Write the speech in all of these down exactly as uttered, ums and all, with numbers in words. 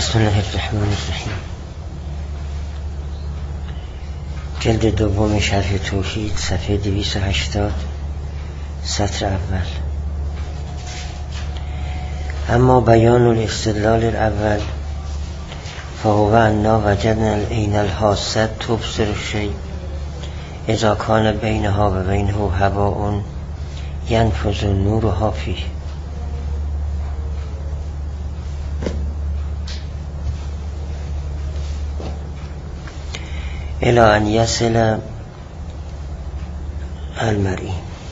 بسم الله الرحمن الرحیم. جلد دوم شرح توحید، صفحه دویست و هشتاد، سطر اول. اما بیان الاستدلال الاول فهو انا وجدنا العین الحاسة تبصر الشیء اذا کان بینها و بینه هواء ینفذ نورها فیه. الى ان یصل المرئی.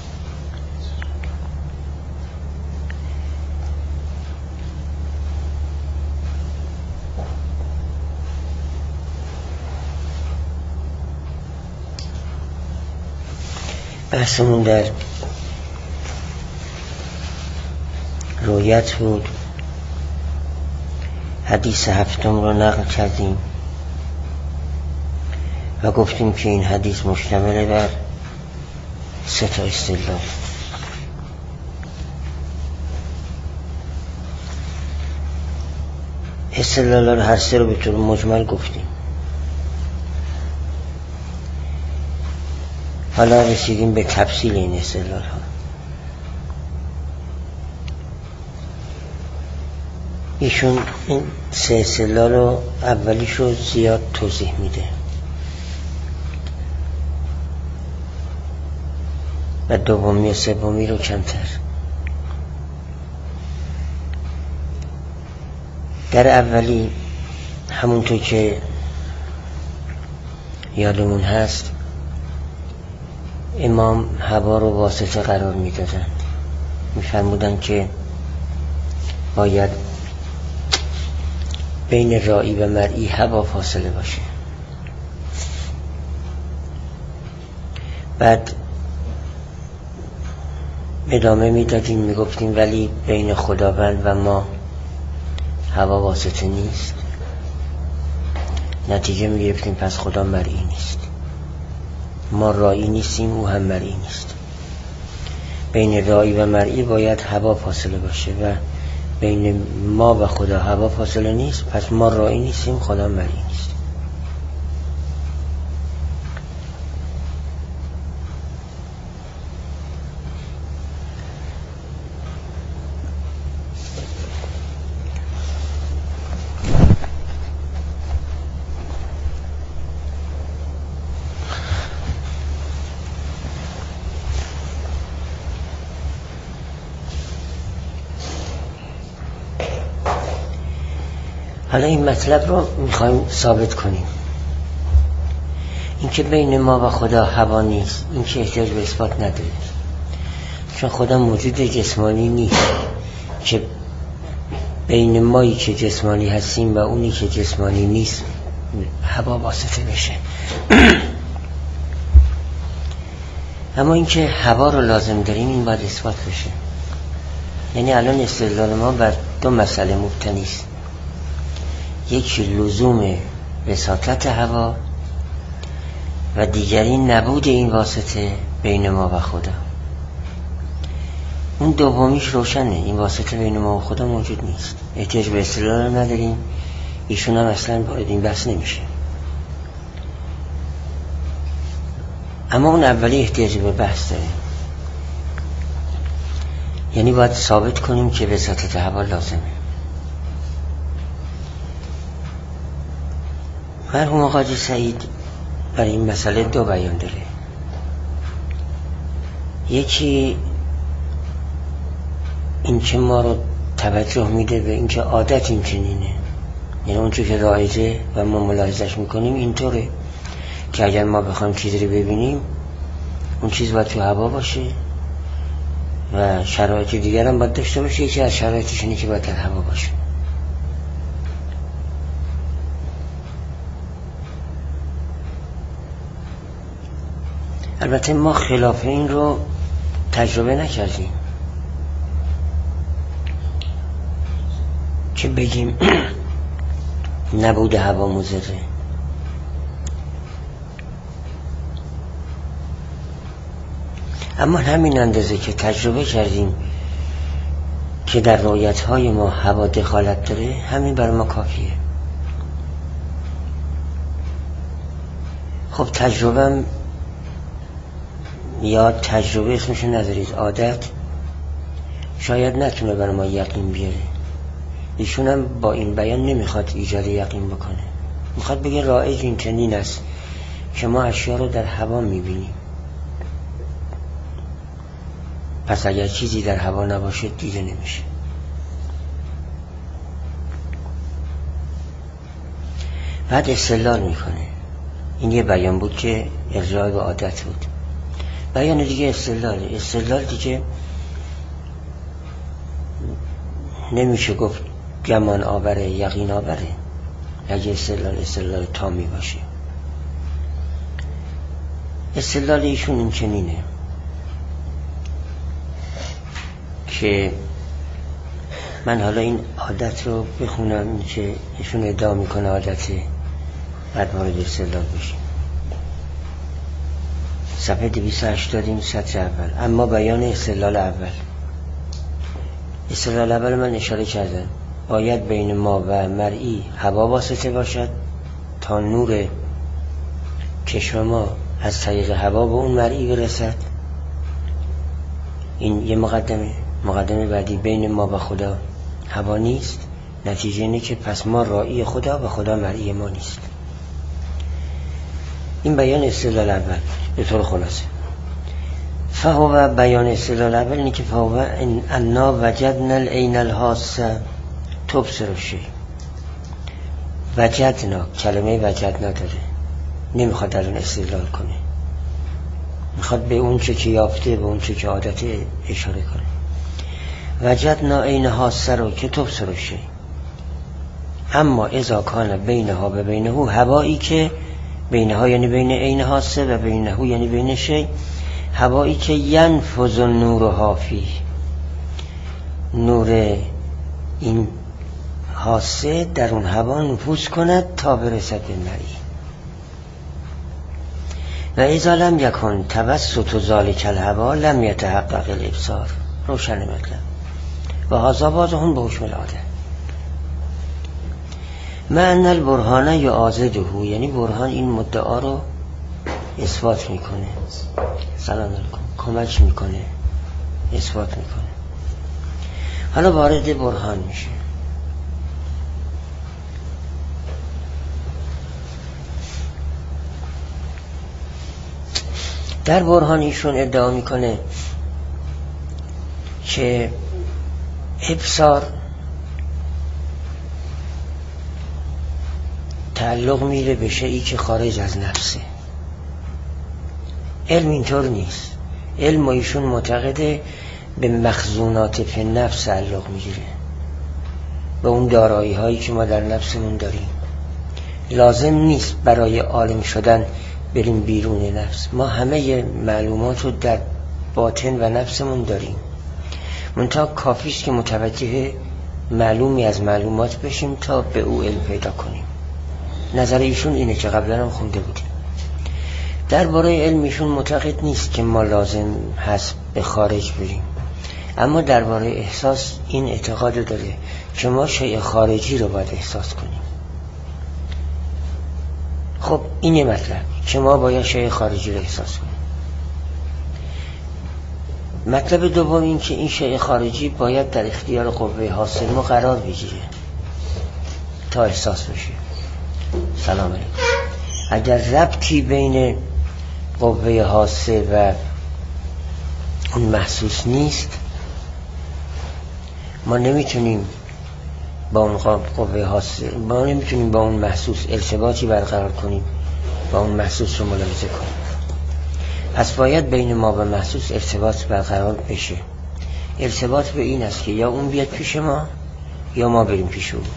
بحثمون در رویت بود. حدیث هفتم رو نقل کردیم و گفتیم که این حدیث مشتمل بر سه تا استدلال. استدلال رو هر سه رو به طور مجمل گفتیم. حالا رسیدیم به تفصیل این استدلال ها. ایشون این سه استدلال رو اولیش رو زیاد توضیح میده و دومی و سومی رو کمتر. در اولی همونطور که یادمون هست امام هوا رو واسطه قرار میدادن، میفرمودن که باید بین رائی و مرئی هوا فاصله باشه. بعد ادامه میدادیم میگفتیم ولی بین خداوند و ما هوا واسطه نیست. نتیجه میگرفتیم پس خدا مرئی نیست، ما رائی نیستیم، او هم مرئی نیست. بین رائی و مرئی باید هوا فاصله باشه و بین ما و خدا هوا فاصله نیست، پس ما رائی نیستیم، خدا مرئی نیست. حالا این مطلب رو میخوایم ثابت کنیم. اینکه بین ما و خدا هوا نیست، این که احتیاج به اثبات نداره، چون خدا موجود جسمانی نیست که بین مایی که جسمانی هستیم و اونی که جسمانی نیست هوا واسطه بشه. اما اینکه هوا رو لازم داریم این باید اثبات بشه. یعنی الان استدلال ما بر دو مسئله مبتنی است. یکی لزوم وساطت هوا و دیگری نبود این واسطه بین ما و خدا. اون دومیش روشنه، این واسطه بین ما و خدا موجود نیست، احتیاج به استدلال نداریم. ایشون هم اصلا وارد این بحث نمیشه. اما اون اولی احتیاج به بحث داره، یعنی باید ثابت کنیم که وساطت هوا لازمه. مرحوم حاجی سعید برای این مسئله دو بیان داره. یکی این که ما رو توجه میده به این که عادت این چنینه، یعنی اونچه که رایجه و ما ملاحظش میکنیم اینطوره که اگر ما بخوایم چیزی رو ببینیم اون چیز باید تو هوا باشه و شرایط دیگر هم باید داشته باشه. یکی از شرایطش اینه که باید در هوا باشه. البته ما خلاف این رو تجربه نکردیم که بگیم نبود هوا مضره. اما همین اندازه که تجربه کردیم که در رویت‌های ما هوا دخالت داره، همین برای ما کافیه. خب تجربه یا تجربه اسمشو نذارید، عادت شاید نتونه برای ما یقین بیاره. ایشون هم با این بیان نمیخواد ایجاد یقین بکنه، میخواد بگه رایج این چنین است که ما اشیا رو در هوا میبینیم، پس اگر چیزی در هوا نباشه دیده نمیشه. بعد استدلال میکنه. این یه بیان بود که ارجاع به عادت بود. بیان دیگه استدلاله. استدلال دیگه نمیشه گفت گمان آوره، یقین آوره اگه استدلال استدلال تامی باشه. استدلال ایشون این چنینه که من حالا این عادت رو بخونم که ایشون ادعا میکنه عادته، بعد وارد استدلال بشیم. صفحه دویست و هشتاد این سطر اول. اما بیان استدلال اول. استدلال اول من اشاره کردم باید بین ما و مرئی هوا واسطه باشد تا نور چشم ما از طریق هوا به اون مرئی برسد. این یه مقدمه. مقدمه بعدی بین ما و خدا هوا نیست، نتیجه اینه که پس ما رائی خدا و خدا مرئی ما نیست. این بیان استدلال اول به طور خلاصه. فهو بیان استدلال اول اینه که فهو انا وجدنا العین الحاسه تبصر الشیء. وجدنا، کلمه وجدنا داره، نمیخواد در اون استدلال کنه، میخواد به اون چه که یافته، به اون چه که عادته اشاره کنه. وجدنا عین حاسه رو که تبصر الشیء، اما اذا کان بینها و بینه هوایی که بینها یعنی بین عین حاسه و بینه یعنی بین شی، هوایی که ینفذ النور فیه، نور این حاسه در اون هوا نفوذ کند تا برسد به مرئی. و اذا لم یکن توسط ذلک الهوا لم یتحقق الابصار. روشن مطلب. و هذا بعضهم به حکم العاده. معنی البرهانه یا آزده، یعنی برهان این مدعا رو اثبات میکنه، سلام علیکم، کمک میکنه، اثبات میکنه. حالا وارد برهان میشه. در برهان ایشون ادعا میکنه که ابصار تعلق میره به شیئی که خارج از نفسه. علم اینطور نیست. علم ایشون معتقده به مخزونات فی نفس تعلق میگیره، به اون دارایی هایی که ما در نفسمون داریم. لازم نیست برای عالم شدن بریم بیرون نفس. ما همه معلومات رو در باطن و نفسمون داریم، منتها کافیست که متوجه معلومی از معلومات بشیم تا به او علم پیدا کنیم. نظر ایشون اینه که قبلا هم خونده بودیم. درباره علم ایشون معتقد نیست که ما لازم هست به خارج بریم، اما درباره احساس این اعتقاد داره که ما شیء خارجی رو باید احساس کنیم. خب این یه مطلب که ما باید شیء خارجی رو احساس کنیم. مطلب دوم این که این شیء خارجی باید در اختیار قوه حاصل ما قرار بگیره تا احساس بشه. سلام علیکم. اگر ربطی بین قوه حاسه و اون محسوس نیست، ما نمیتونیم با اون قوه حاسه، ما نمیتونیم با اون محسوس ارتباطی برقرار کنیم، با اون محسوس رو ملاحظه کنیم. پس باید بین ما و محسوس ارتباط برقرار بشه. ارتباط به این است که یا اون بیاد پیش ما یا ما بریم پیش اون،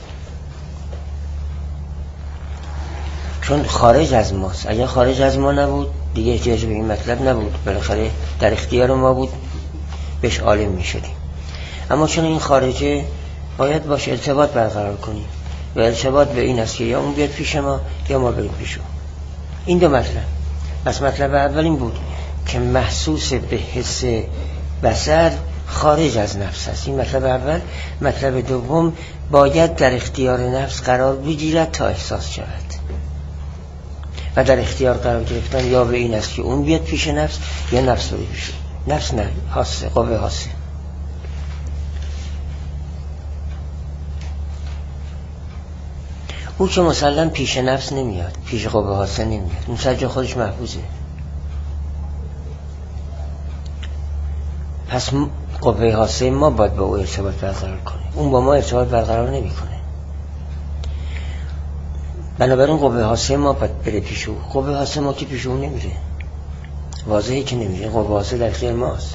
چون خارج از ماست. اگر خارج از ما نبود دیگه احتیاج به این مطلب نبود، بالاخره در اختیار ما بود، بهش عالم می شدیم. اما چون این خارجه باید باش ارتباط برقرار کنیم و ارتباط به این است که یا اون بیاد پیش ما یا ما بریم پیش اون. این دو مطلب. پس مطلب اول این بود که محسوس به حس بصر خارج از نفس است. این مطلب اول. مطلب دوم باید در اختیار نفس قرار بگیرد تا احساس شود. و در اختیار قرار گرفتن یا به این است که اون بیاد پیش نفس یا نفس رو پیش نفس. نه، حاسه، قوه حاسه. او که مسلم پیش نفس نمیاد، پیش قوه حاسه نمیاد، اون سجا خودش محفوظه. پس قوه حاسه ما باید با او ارتباط برقرار کنه، اون با ما ارتباط برقرار نمیکنه. بنابراین قوه حاسه ما باید بره پیش او. قوه حاسه ما که پیش او نمیره، واضحه که نمیره. قوه حاسه در اختیار ماست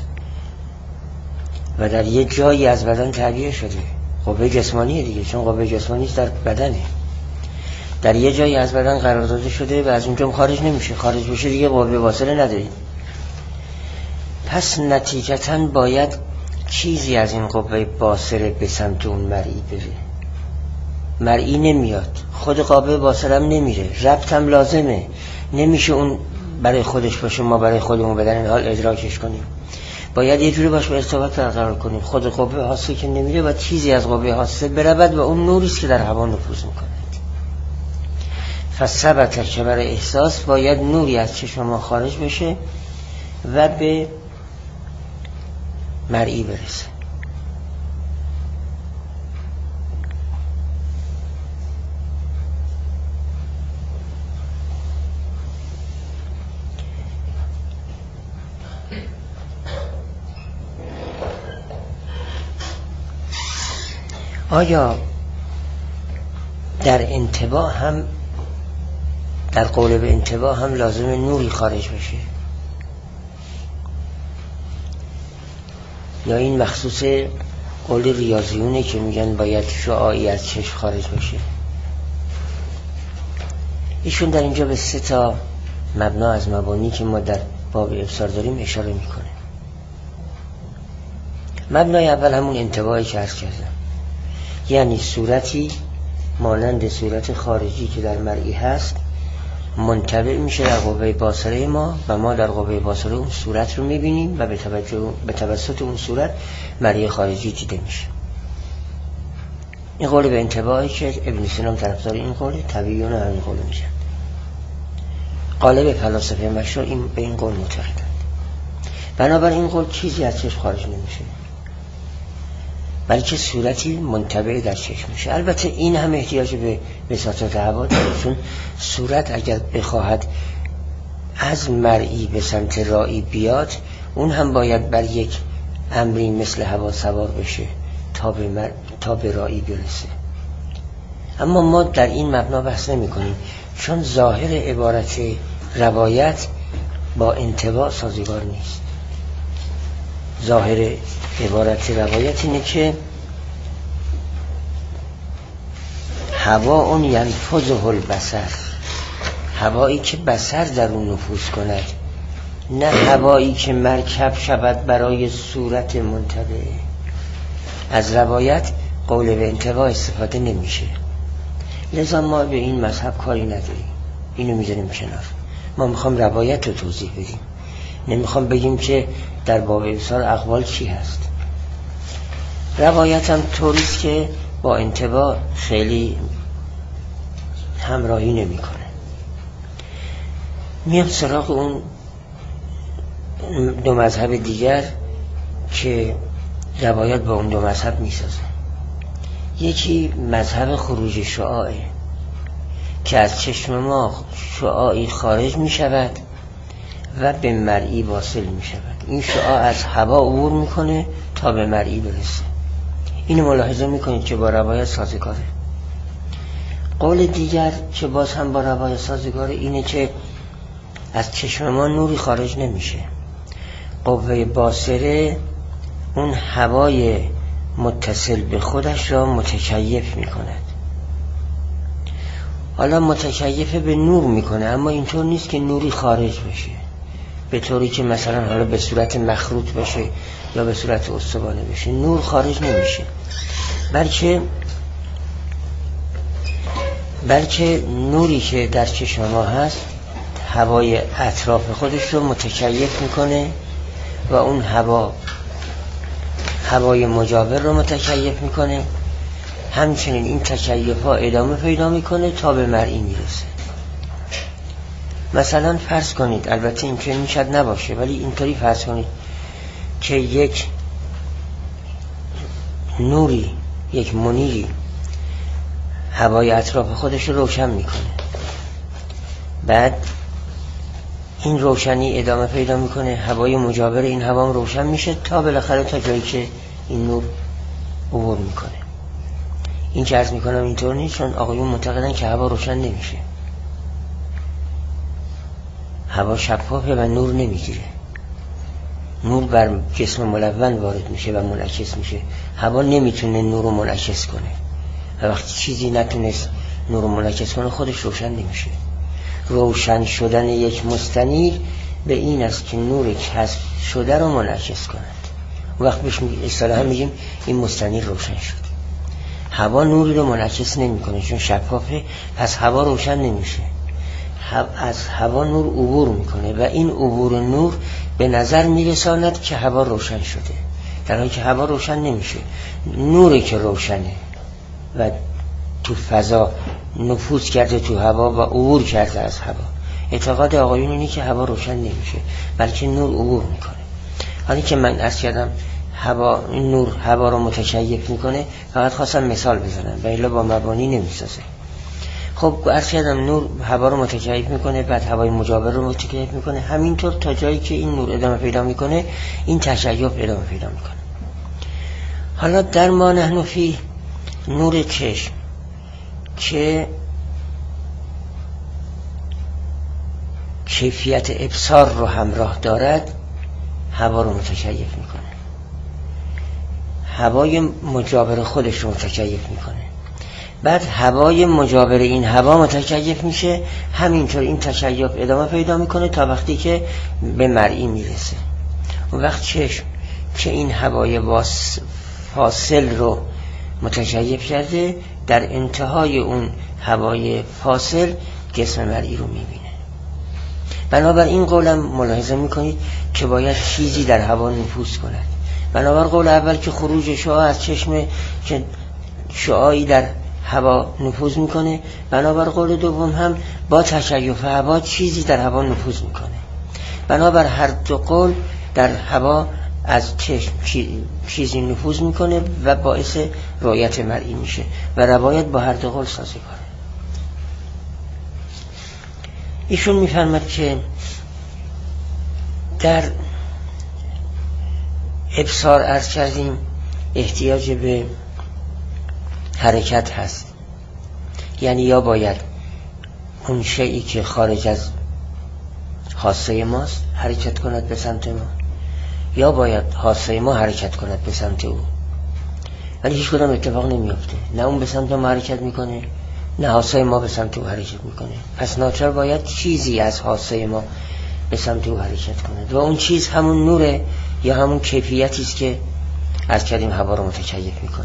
و در یه جایی از بدن تعبیه شده. قوه جسمانیه دیگه، چون قوه جسمانی در بدنه، در یه جایی از بدن قرار داده شده و از اونجا خارج نمیشه. خارج بشه دیگه قوه واصله نداریم. پس نتیجتاً باید چیزی از این قوه باصره به سمت اون مرئی بره. مرئی نمیاد، خود قوه باصره هم نمیره، ربط هم لازمه. نمیشه اون برای خودش باشه ما برای خودمون بدن این حال ادراکش کنیم. باید یه جوری باشه ارتباط برقرار کنیم. خود قوه حاسه که نمیره و چیزی از قوه حاسه برود و اون نوریست که در هوا نفوذ میکنه. فثبت که برای احساس باید نوری از چشم ما خارج بشه و به مرئی برسه. آیا در انتباه هم، در قول به انتباه هم لازم نوری خارج بشه یا این مخصوص قول ریاضیونه که میگن باید شعاعی از چشم خارج بشه؟ ایشون در اینجا به سه تا مبنا از مبانی که ما در باب ابصار داریم اشاره میکنه. مبنای اول همون انتباهی که عرض کردم، یعنی صورتی مانند صورت خارجی که در مرئی هست منطبع میشه در قوه باصره ما و ما در قوه باصره اون صورت رو میبینیم و به توجه به توسط اون صورت مرئی خارجی دیده میشه. این قول به انتباهی که ابن سینا طرفدار این قول، طبیعیون هم این قول میشن. قالب فلاسفه مشهور این به این قول معتقدند. بنابراین این قول چیزی از چشم خارج نمیشه بلکه صورتی منطبع در چشم میشه. البته این هم احتیاج به بساطت هوا داره، چون صورت اگر بخواهد از مرئی به سمت رائی بیاد اون هم باید بر یک امری مثل هوا سوار بشه تا به, مر... تا به رائی برسه. اما ما در این مبنا بحث نمی کنیم، چون ظاهر عبارت روایت با انطباع سازگار نیست. ظاهر عبارت روایت اینه که هوا اون ینفذه البصر، هوایی که بصر در اون نفوذ کند، نه هوایی که مرکب شود برای صورت منطبع. از روایت قول به انطباع استفاده نمیشه، لذا ما به این مذهب کاری نداریم، اینو میذاریم کنار. ما میخوام روایت رو توضیح بدیم، نمیخوام بگیم که در باب ابصار اقوال چی هست. روایت هم طوریست که با انطباع خیلی همراهی نمیکنه. میام سراغ اون دو مذهب دیگر که روایت با اون دو مذهب میسازه. یکی مذهب خروج شعاعه که از چشم ما شعاعی خارج میشود و به مرئی واصل میشود. این شعاع از هوا عبور میکنه تا به مرئی برسه. اینو ملاحظه میکنید که با روایت سازگاره. قول دیگر که باز هم با روایت سازگاره اینه که از چشم ما نوری خارج نمیشه. قوه باصره اون هوای متصل به خودش را متکیف میکند. حالا متکیف به نور میکنه، اما اینطور نیست که نوری خارج بشه به طوری که مثلا حالا به صورت مخروط باشه یا به صورت استوانه بشه. نور خارج نمیشه، بلکه بلکه نوری که در چشم ما هست هوای اطراف خودش رو متکیف میکنه و اون هوا هوای مجاور رو متکیف میکنه. همچنین این تکیف ها ادامه پیدا میکنه تا به مرئی میرسه. مثلا فرض کنید، البته این که میشد نباشه، ولی اینطوری فرض کنید که یک نوری، یک منیری هوای اطراف خودش رو روشن میکنه، بعد این روشنی ادامه پیدا میکنه، هوای مجاور این هوا هم روشن میشه تا بالاخره تا جایی که این نور عبور میکنه. این که عرض میکنم اینطور نیست، چون آقایون معتقدن که هوا روشن نمیشه، هوا شفافه و نور نمیگیره، نور بر جسم ملون وارد میشه و منعکس میشه، هوا نمیتونه نور رو منعکس کنه و وقتی چیزی نتونست نور رو منعکس کنه خودش روشن نمیشه. روشن شدن یک مستنیر به این است که نور کسب شده رو منعکس کند، وقت بهش اصطلاحا میگیم این مستنیر روشن شد. هوا نوری رو منعکس نمیکنه چون شفافه، پس هوا روشن نمیشه، از هوا نور عبور میکنه و این عبور نور به نظر میرساند که هوا روشن شده، در حالی که هوا روشن نمیشه. نوری که روشنه و تو فضا نفوذ کرده تو هوا و عبور کرده از هوا، اعتقاد آقایون اینه که هوا روشن نمیشه بلکه نور عبور میکنه. حالی که من عرض کردم هوا، نور هوا رو متشیف میکنه، فقط خواستم مثال بزنم و الا با مبانی نمیسازه. خب عرض کردم نور هوا رو متکیف میکنه، بعد هوای مجاور رو متکیف میکنه، همینطور تا جایی که این نور ادامه پیدا میکنه این تشیف ادامه پیدا میکنه. حالا در ما نحن فی نور چشم که کیفیت ابصار رو همراه دارد، هوا رو متکیف میکنه، هوای مجاور خودش رو متکیف میکنه، بعد هوای مجاور این هوا متکیف میشه، همینطور این تکیف ادامه پیدا میکنه تا وقتی که به مرئی میرسه. اون وقت چشم که این هوای فاصل رو متکیف کرده، در انتهای اون هوای فاصل جسم مرئی رو میبینه. بنابر این قولم ملاحظه میکنید که باید چیزی در هوا نفوذ کند. بنابر قول اول که خروج شعاع از چشم که شعاعی در هوا نفوذ میکنه، بنابر قول دوم هم با تشیف هوا چیزی در هوا نفوذ میکنه. بنابر هر دو قول در هوا از چشم چیزی نفوذ میکنه و باعث رؤیت مرئی میشه و روایت با هر دو قول سازگاره. ایشون میفرماد که در ابصار عرض کردیم احتیاج به حرکت هست، یعنی یا باید اون شیئی که خارج از حاسه ماست حرکت کند به سمت ما، یا باید حاسه ما حرکت کند به سمت او، ولی هیچ کدام اتفاق نمیافته، نه اون به سمت ما حرکت میکنه نه حاسه ما به سمت او حرکت میکنه. پس ناچار باید چیزی از حاسه ما به سمت او حرکت کند و اون چیز همون نوره یا همون کیفیتی است که از کردیم هوا رو متکیف میکنه.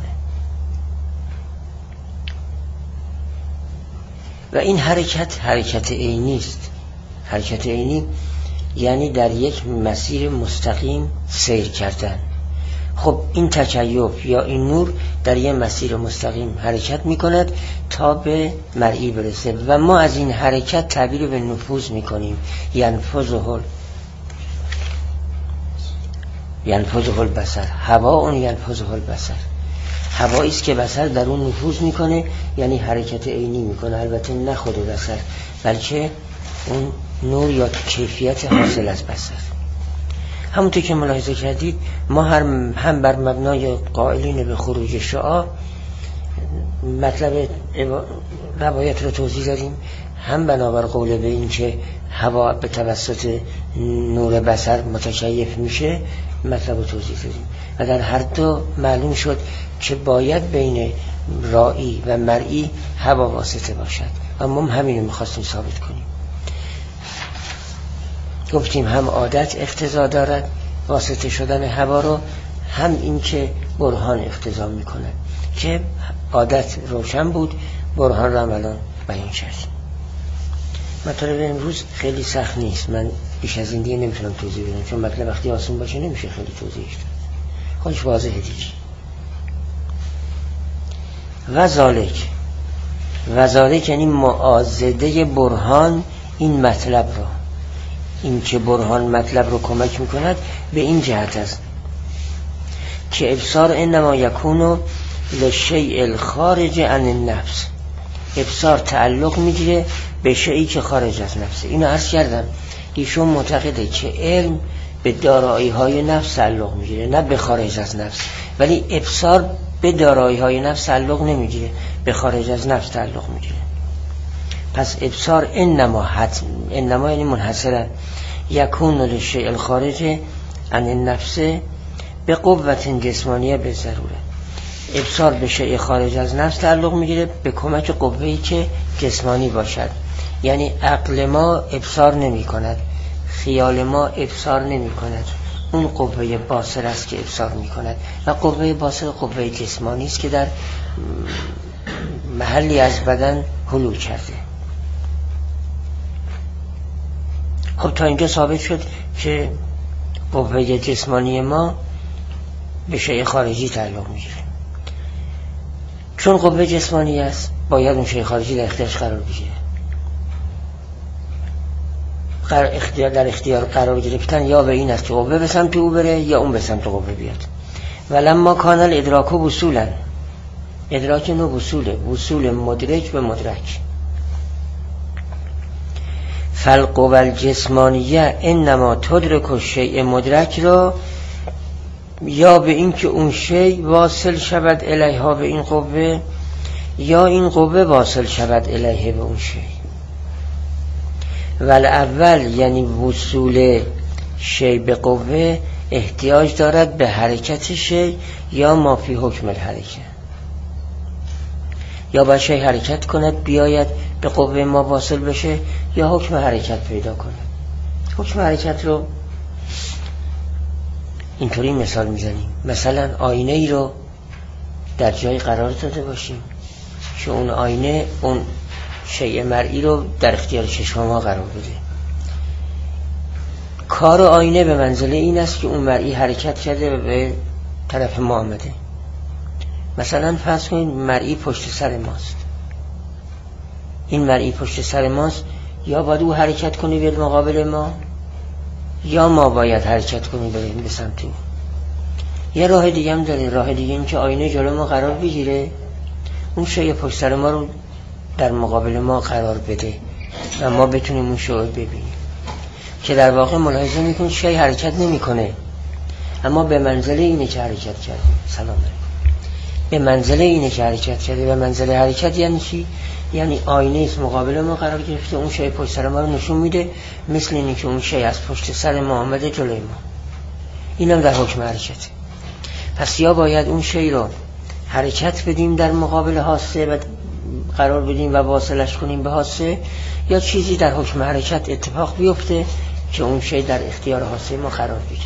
و این حرکت حرکت عینی است. حرکت عینی یعنی در یک مسیر مستقیم سیر کردن. خب این تکیف یا این نور در یک مسیر مستقیم حرکت میکند تا به مرئی برسه و ما از این حرکت تعبیر به نفوذ میکنیم. ینفذه ینفذه البصر، هوا اون ینفذه البصر، هوایی است که بصر در اون نفوذ میکنه، یعنی حرکت عینی میکنه، البته نه خود بصر بلکه اون نور یا کیفیت حاصل از بصر. همونطور که ملاحظه کردید ما هم, هم بر مبنای قائلین به خروج شعاع مطلب روایت رو توضیح دادیم، هم بنابر قول به این که هوا به توسط نور بصر متکیف میشه مطلب رو توضیح دادیم و در هر دو معلوم شد که باید بین رائی و مرئی هوا واسطه باشد و ما همین رو میخواستیم ثابت کنیم. گفتیم هم عادت اقتضا دارد واسطه شدن هوا رو، هم این که برهان اقتضا میکنه که عادت روشن بود، برهان رو الان بیان کردیم. مطلب امروز خیلی سخت نیست، من بیش از این دیگه نمیتونم توضیح بدم چون مطلب وقتی آسون باشه نمیشه خیلی توضیحش داد، خودش واضحه دیگه. و ذالک و ذالک یعنی معاضده برهان این مطلب را، این که برهان مطلب رو کمک میکند به این جهت است که ابصار انما یکونو لشیء الخارج عن النفس، ابصار تعلق میگیره به شیئی که خارج از نفسه. اینو عرض کردم، ایشون معتقده که علم به دارایی های نفس تعلق میگیره نه به خارج از نفس، ولی ابصار به دارایی های نفس تعلق نمیگیره، به خارج از نفس تعلق میگیره. پس ابصار انما حتم، انما یعنی منحصرا، یکون للشیء الخارج عن النفس به قوت جسمانیه به ضروره. ابصار به شیء خارج از نفس تعلق میگیره به کمک قوه‌ای که جسمانی باشد. یعنی عقل ما ابصار نمی کند، خیال ما ابصار نمی کند، اون قوه باصر است که ابصار می کند و قوه باصر قوه جسمانی است که در محلی از بدن حلول کرده. خب تا اینجا ثابت شد که قوه جسمانی ما به شیء خارجی تعلق میگیره. چون قوه جسمانی است باید اون شیء خارجی در اختیارش قرار بگیره. اختیار در اختیار قرار گرفتن یا به این است که قوه به سمت او بره یا اون به سمت قوه بیاد. ولما کان الادراک وصولا، ادراک نو وصوله، وصول مدرک به مدرک. فالقوه الجسمانیه انما تدرک الشیء مدرک را، یا به این که اون شیء واصل شود الیها به این قوه، یا این قوه واصل شود الیه به اون شیء. والاول یعنی وصول شیء به قوه احتیاج دارد به حرکت شیء یا ما فی حکم الحرکه، یا با شیء حرکت کند بیاید به قوه ما واصل بشه یا حکم حرکت پیدا کنه. حکم حرکت رو اینطوری مثال میزنیم، مثلا آینه ای رو در جای قرار داده باشیم که اون آینه اون شیء مرئی رو در اختیار چشم ما قرار بده. کار آینه به منزله این است که اون مرئی حرکت کرده و به طرف ما آمده. مثلا فرض کنید مرئی پشت سر ماست، این مرئی پشت سر ماست، یا باید او حرکت کنی به مقابل ما یا ما باید حرکت کنیم بریم به سمت او. یه راه دیگه هم داره، راه دیگه این که آینه جلو ما قرار بگیره، اون شیء پشت سر ما رو در مقابل ما قرار بده و ما بتونیم اون شیء ببینیم، که در واقع ملاحظه میکنید شیء حرکت نمیکنه اما به منزله اینه که حرکت کرده. سلام علیکم. به منزله اینه که حرکت کرده. به منزله حرکت یعنی چی؟ یعنی آینه است مقابل ما قرار گرفته، اون شیء پشت سر ما رو نشون میده، مثل اینی که اون شیء از پشت سر ما آمده جلوی ما. اینم در حکم حرکته. پس یا باید اون شیء رو حرکت بدیم در مقابل حاسه و قرار بدیم و واصلش کنیم به حاسه، یا چیزی در حکم حرکت اتفاق بیفته که اون شیء در اختیار حاسه ما قرار بگیره.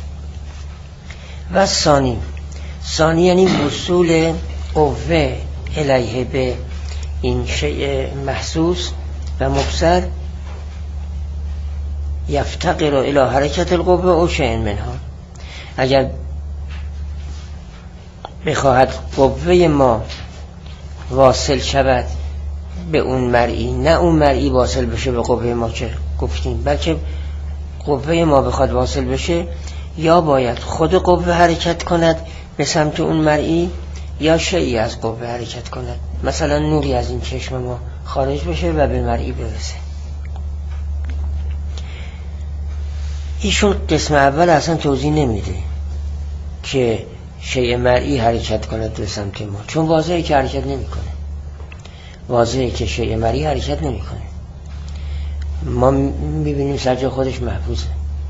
و ثانی، ثانی یعنی وصول قوه الیه به این شیء محسوس و مبصر، یفتقر الی حرکت القوه او شیء منها. اگر بخواهد قوه ما واصل شود به اون مرئی، نه اون مرئی واصل بشه به قوه ما که گفتیم، بلکه قوه ما بخواد واصل بشه، یا باید خود قوه حرکت کند به سمت اون مرئی یا شیئی از قوه حرکت کند. مثلا نوری از این چشم ما خارج بشه و به مرئی برسه. ایشون قسم اول اصلا توضیح نمیده که شیء مرئی حرکت کند به سمت ما، چون واضحه که حرکت نمیکنه. واضحه که شیء مرئی حرکت نمیکنه. ما میبینیم سر خودش محفوظه.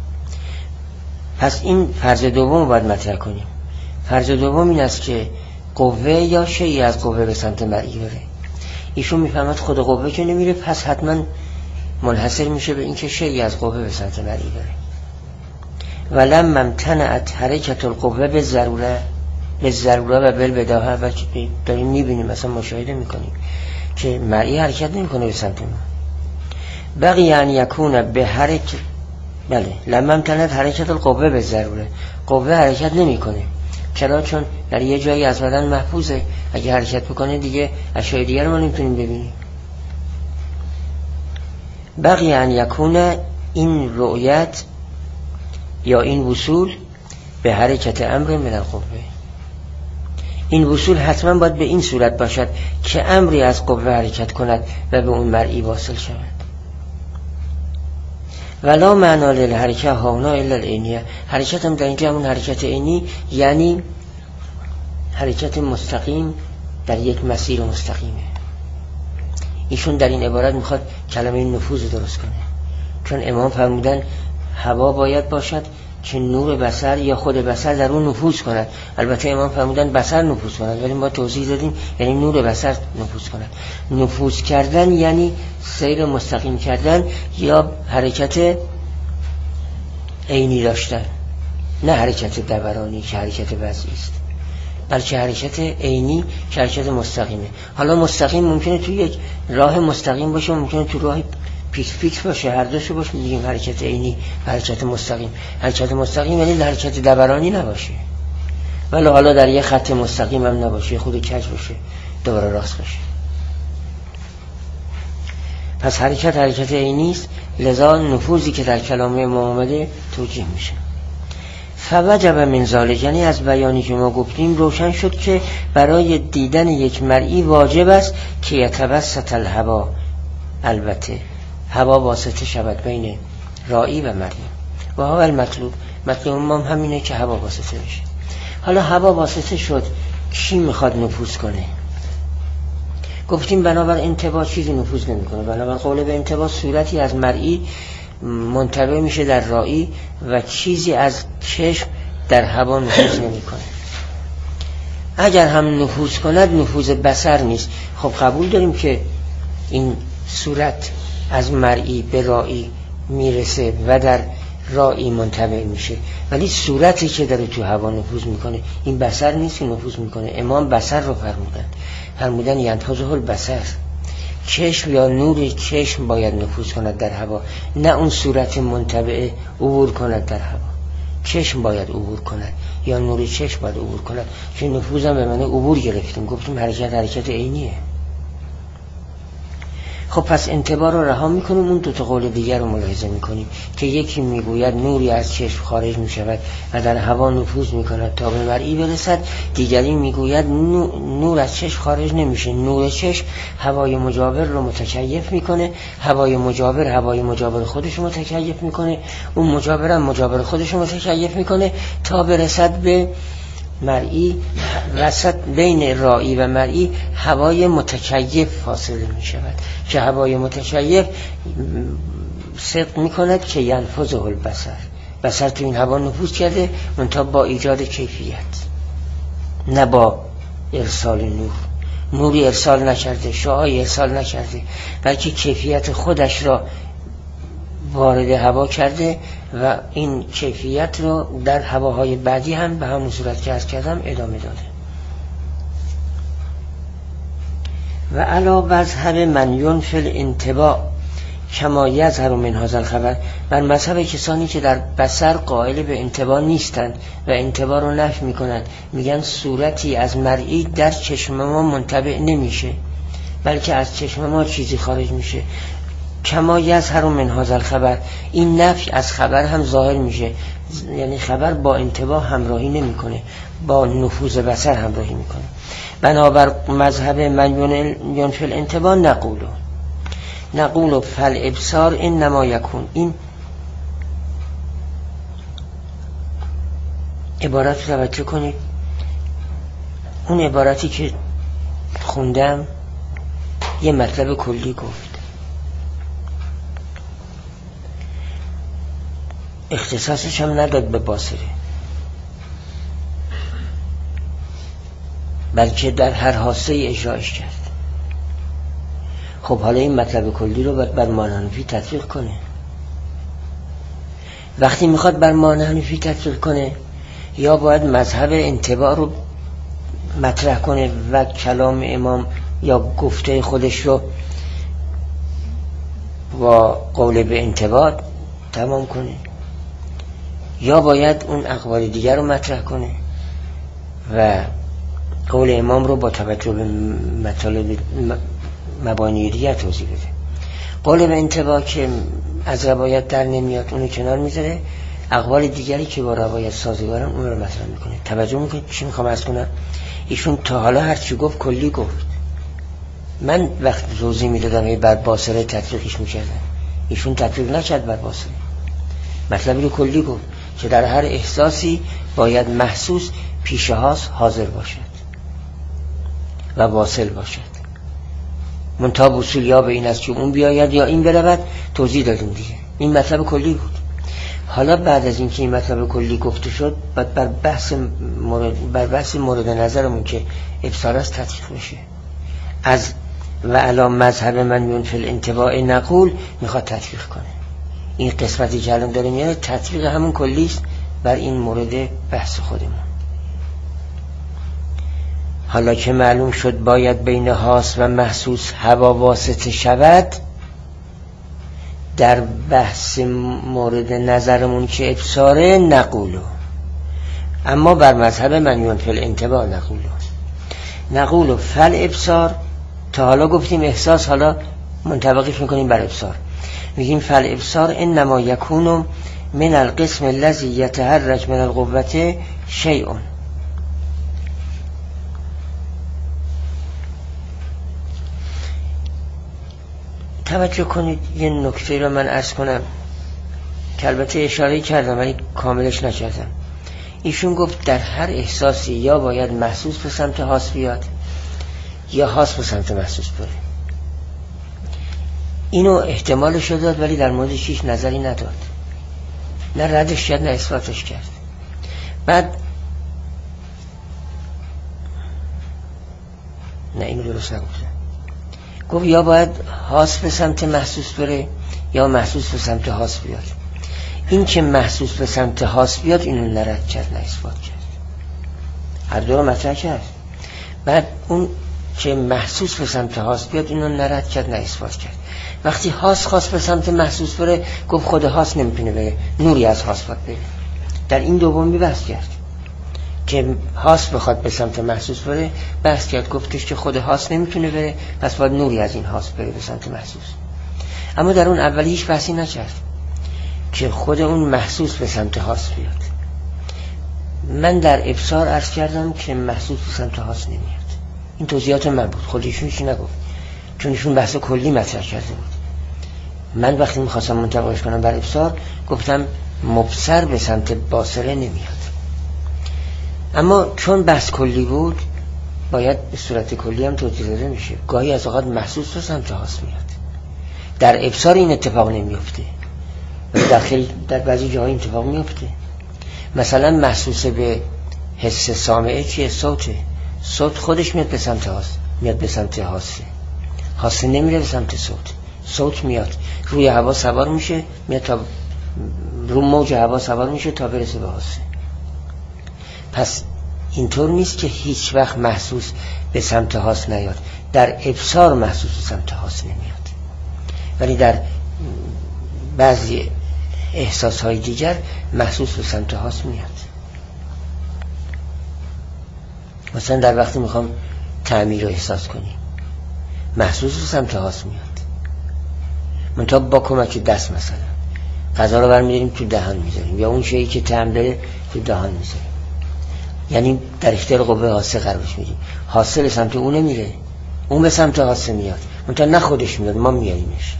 پس این فرض دوم باید مطرح کنیم. فرض دوم این است که قوه یا شیئی از قوه به سمت مرئی بره. ایشون میفهمد خود قوه که نمیره، پس حتما منحصر میشه به این که شیئی از قوه به سمت مرئی بره. ولم امتنعت حرکت القوه به ضروره، به ضروره و بالبداهه، و داریم میبینیم مثلا مشاهده میکنیم که مرئی حرکت نمیکنه به سمت ما. بقی ان یکون به حرکت، بله، لم امتنعت حرکت القوه به ضروره، قوه حرکت نمیکنه. چرا؟ چون در یه جایی از بدن محفوظه، اگه حرکت بکنه دیگه اشیاء دیگر رو ما نمیتونیم ببینیم. بقی ان یکون این رؤیت یا این وصول به حرکت امر من القوه، این وصول حتما باید به این صورت باشد که امری از قوه حرکت کند و به اون مرئی واصل شود. ولا معنا للحرکه هاونا الا العینیه، حرکت هم در اینجا همون حرکت عینی، یعنی حرکت مستقیم در یک مسیر مستقیمه. ایشون در این عبارت میخواد کلمه نفوذ درست کنه، چون امام فرمودن هوا باید باشد که نور بصر یا خود بصر در اون نفوذ کند. البته امام فرمودن بصر نفوذ کند، ولی ما توضیح دادیم یعنی نور بصر نفوذ کند. نفوذ کردن یعنی سیر مستقیم کردن یا حرکت عینی داشتن، نه حرکت دورانی که حرکت وضعی است، بلکه حرکت عینی که حرکت مستقیمه. حالا مستقیم ممکنه تو یک راه مستقیم باشه، ممکنه تو راه پیک پیک باشه، هر دوشو باشه. میگیم حرکت عینی، حرکت مستقیم. حرکت مستقیم یعنی حرکت دورانی نباشه، ولی حالا در یه خط مستقیم هم نباشه، خود کج باشه دوباره راست باشه. پس حرکت حرکت عینی است، لذا نفوذی که در کلام امام آمده توجیه میشه. فوجب من ذلک، یعنی از بیانی که ما گفتیم روشن شد که برای دیدن یک مرئی واجب است که یتوسط الهوا، البته هوا واسطه شود بین رائی و مرئی و هوا المطلوب. مطلوب ما همینه که هوا واسطه بشه. حالا هوا واسطه شد، کی میخواد نفوذ کنه؟ گفتیم بنابر انتباه چیزی نفوذ نمیکنه، بنابر قول به انتباه صورتی از مرئی منتبه میشه در رائی و چیزی از چشم در هوا نفوذ نمیکنه. اگر هم نفوذ کند نفوذ بصر نیست. خب قبول داریم که این صورت از مرئی به رائی میرسه و در رائی منتبه میشه، ولی صورتی که داره تو هوا نفوذ میکنه این بصر نیست که نفوذ میکنه. امام بصر رو فرمودن، فرمودن ینتفضه البصر، چشم یا نور چشم باید نفوذ کند در هوا، نه اون صورت منتبه عبور کند در هوا. چشم باید عبور کند یا نور چشم باید عبور کند، چون نفوذ هم به معنی عبور گرفتیم، گفتیم حرکت حرکت عینیه. خب پس انتباه رو رها میکنیم، اون دو تا قول دیگر رو ملاحظه میکنیم که یکی میگوید نوری از چشم خارج میشود و در هوا نفوذ میکند تا به مرئی برسد، دیگری میگوید نور از چشم خارج نمیشه، نور چشم هوای مجاور رو متکیف میکنه، هوای مجاور هوای مجاور خودش رو متکیف میکنه، اون مجاور هم مجاور خودش رو متکیف میکنه تا برسد به مرئی. وسط بین رائی و مرئی هوای متکیف فاصله می شود که هوای متکیف صدق می کند که ینفذه البصر، بصر تو این هوا نفوذ کرده منتها با ایجاد کیفیت، نه با ارسال نور. نوری ارسال نکرده، شعاعی ارسال نکرده، بلکه کیفیت خودش را وارد هوا کرده و این کیفیت رو در هواهای بعدی هم به همون صورت که عرض کردم ادامه داده. و علا مذهب من ینفی الانتباه کما یظهر من هذا الخبر، بر مذهب کسانی که در بصر قائل به انتباه نیستند و انتباه رو نفی میکنند، میگن صورتی از مرئی در چشم ما منتبه نمیشه، بلکه از چشم ما چیزی خارج میشه. کما یظهر من هذا الخبر، این نفی از خبر هم ظاهر میشه، یعنی خبر با انتباه همراهی نمیکنه، با نفوذ بصر همراهی میکنه. بنابر مذهب من ینفی الانتباه نقولو نقولو فالابصار انما یکون. این عبارت رو توجه کنید، اون عبارتی که خوندم یه مطلب کلی گفت، اختصاصش هم نداد به باصره، بلکه در هر حاسه اجراش کرد. خب حالا این مطلب کلی رو باید بر معنی حنفی تطبیق کنه. وقتی میخواد بر معنی حنفی تطبیق کنه، یا باید مذهب انتباه رو مطرح کنه و کلام امام یا گفته خودش رو با قول به انتباه تمام کنه، یا باید اون اقوال دیگر رو مطرح کنه و قول امام رو با توجه به مطالب مبانی دیگر توضیح بده. قول به انتباه که از روایت در نمیاد اونو کنار میذاره، اقوال دیگری که با روایت سازگارن اون رو مطرح میکنه. توجه میکنید چی میخوام عرض کنم؟ ایشون تا حالا هر چی گفت کلی گفت. من وقت توضیح میدادم بر باصره تطبیقش میکردم، ایشون تطبیق نکرد بر باصره، مطلبی رو کلی گفت که در هر احساسی باید محسوس پیشه هاست حاضر باشد و واصل باشد. منتها وصول یا به این است که اون بیاید یا این برود، توضیح دادیم دیگه. این مطلب کلی بود. حالا بعد از اینکه این مطلب کلی گفته شد، بعد بر بحث مورد بر بحث مورد نظرمون که ابصار است تحقیق بشه. از و علا مذهب من میون فی الانتباع نقول میخواد تطبیق کنه. این قسمتی که الان داره میاره تطبیق همون کلیست بر این مورد بحث خودمون. حالا که معلوم شد باید بین حاس و محسوس هوا واسطه شود، در بحث مورد نظرمون که ابصاره نقولو، اما بر مذهب من میون فی الانتباع نقولو نقولو فل ابصار. تا حالا گفتیم احساس، حالا منطبقش میکنیم بر ابصار. میگیم فل ابصار انما یکونو من القسم الذی یتحرک من القوة شیء. توجه کنید یه نکته رو من عرض کنم که البته اشاره کردم ولی کاملش نکردم. ایشون گفت در هر احساسی یا باید محسوس به سمت حاس بیاد یا حاس به سمت محسوس بره. اینو احتمالش رو داد ولی در موردش هیچ نظری نداد، نه ردش کرد نه اثباتش کرد. بعد نه اینو درست نگفتم، گفت یا باید حاس به سمت محسوس بره یا محسوس به سمت حاس بیاد. این که محسوس به سمت حاس بیاد اینو نرد کرد نه اثبات کرد، هر دو رو مطرح کرد. بعد اون که محسوس به سمت حاس بیاد اینو نرد کرد نه اثبات کرد. وقتی حاس خواست به سمت محسوس بره، گفت خود حاس نمیتونه بره، نوری از حاس باید بره. در این دومی بحث کرد که حاس بخواد به سمت محسوس بره، بحث کرد گفتش که خود حاس نمیتونه بره، پس باید نوری از این حاس بره به سمت محسوس. اما در اون اولی هیچ بحثی نکرد که خود اون محسوس به سمت حاس بیاد. من در ابصار عرض کردم که محسوس به سمت حاس نمیاد. این توضیحات من بود، خودشون چی نگفت، چون ایشون بحث کلی مطرح کرده بود. من وقتی میخواستم منطبقش کنم بر ابصار گفتم مبصر به سمت باصره نمیاد. اما چون بحث کلی بود باید به صورت کلی هم توضیح داده میشه. گاهی از اوقات محسوس به سمت حاس میاد، در ابصار این اتفاق نمیفته ولی داخل در بعضی جاهای اتفاق میفته. مثلا محسوس به حس سامعه چیه؟ صوته. صوت خودش میاد به سمت حاس، میاد به سمت حاسه. حاسه نمیره به سمت صوت. صوت میاد روی هوا سوار میشه، میاد تا رو موج هوا سوار میشه تا برسه به حاسه. پس اینطور نیست که هیچ وقت محسوس به سمت حاس نیاد. در ابصار محسوس به سمت حاس نمیاد، ولی در بعضی احساسهای دیگر محسوس به سمت حاس میاد. مثلا در وقتی میخوام تعمیر رو احساس کنیم محسوس به سمت حاس میاد، منتها با کمک دست مثلا غذا رو برمیداریم تو دهان میذاریم یا اون شیئی که طعم داره تو دهان میذاریم، یعنی در اختیار قوه حاسه قرارش میدیم. حاسه به سمت اون نمیره، اون به سمت حاسه میاد، منتها نه خودش میاد، ما میاریمش.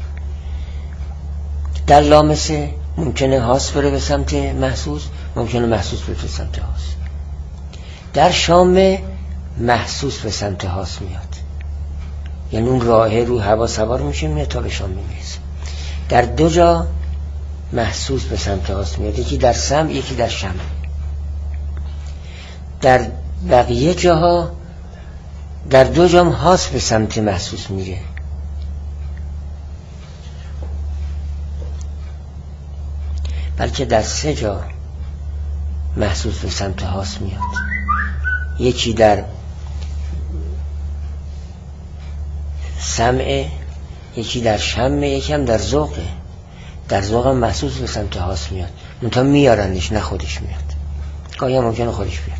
در لامسه ممکنه حاس بره به سمت محسوس، ممکنه محسوس بره به سمت حاس. در شامه محسوس به سمت حاس میاد، یعنی اون راهه رو هوا سوار میشه میاد تا به شامه میرسه. در دو جا محسوس به سمت حاس میاد، یکی در سمع یکی در شم. در بقیه جاها در دو جام حاس به سمت محسوس میره، بلکه در سه جا محسوس به سمت حاس میاد. یکی در سمع، یکی در شم، یکی هم در ذوقه. در ذوق هم محسوس به سمت حاس میاد، منتها میارنش نه خودش میاد، گاهی هم ممکنه خودش بیاد.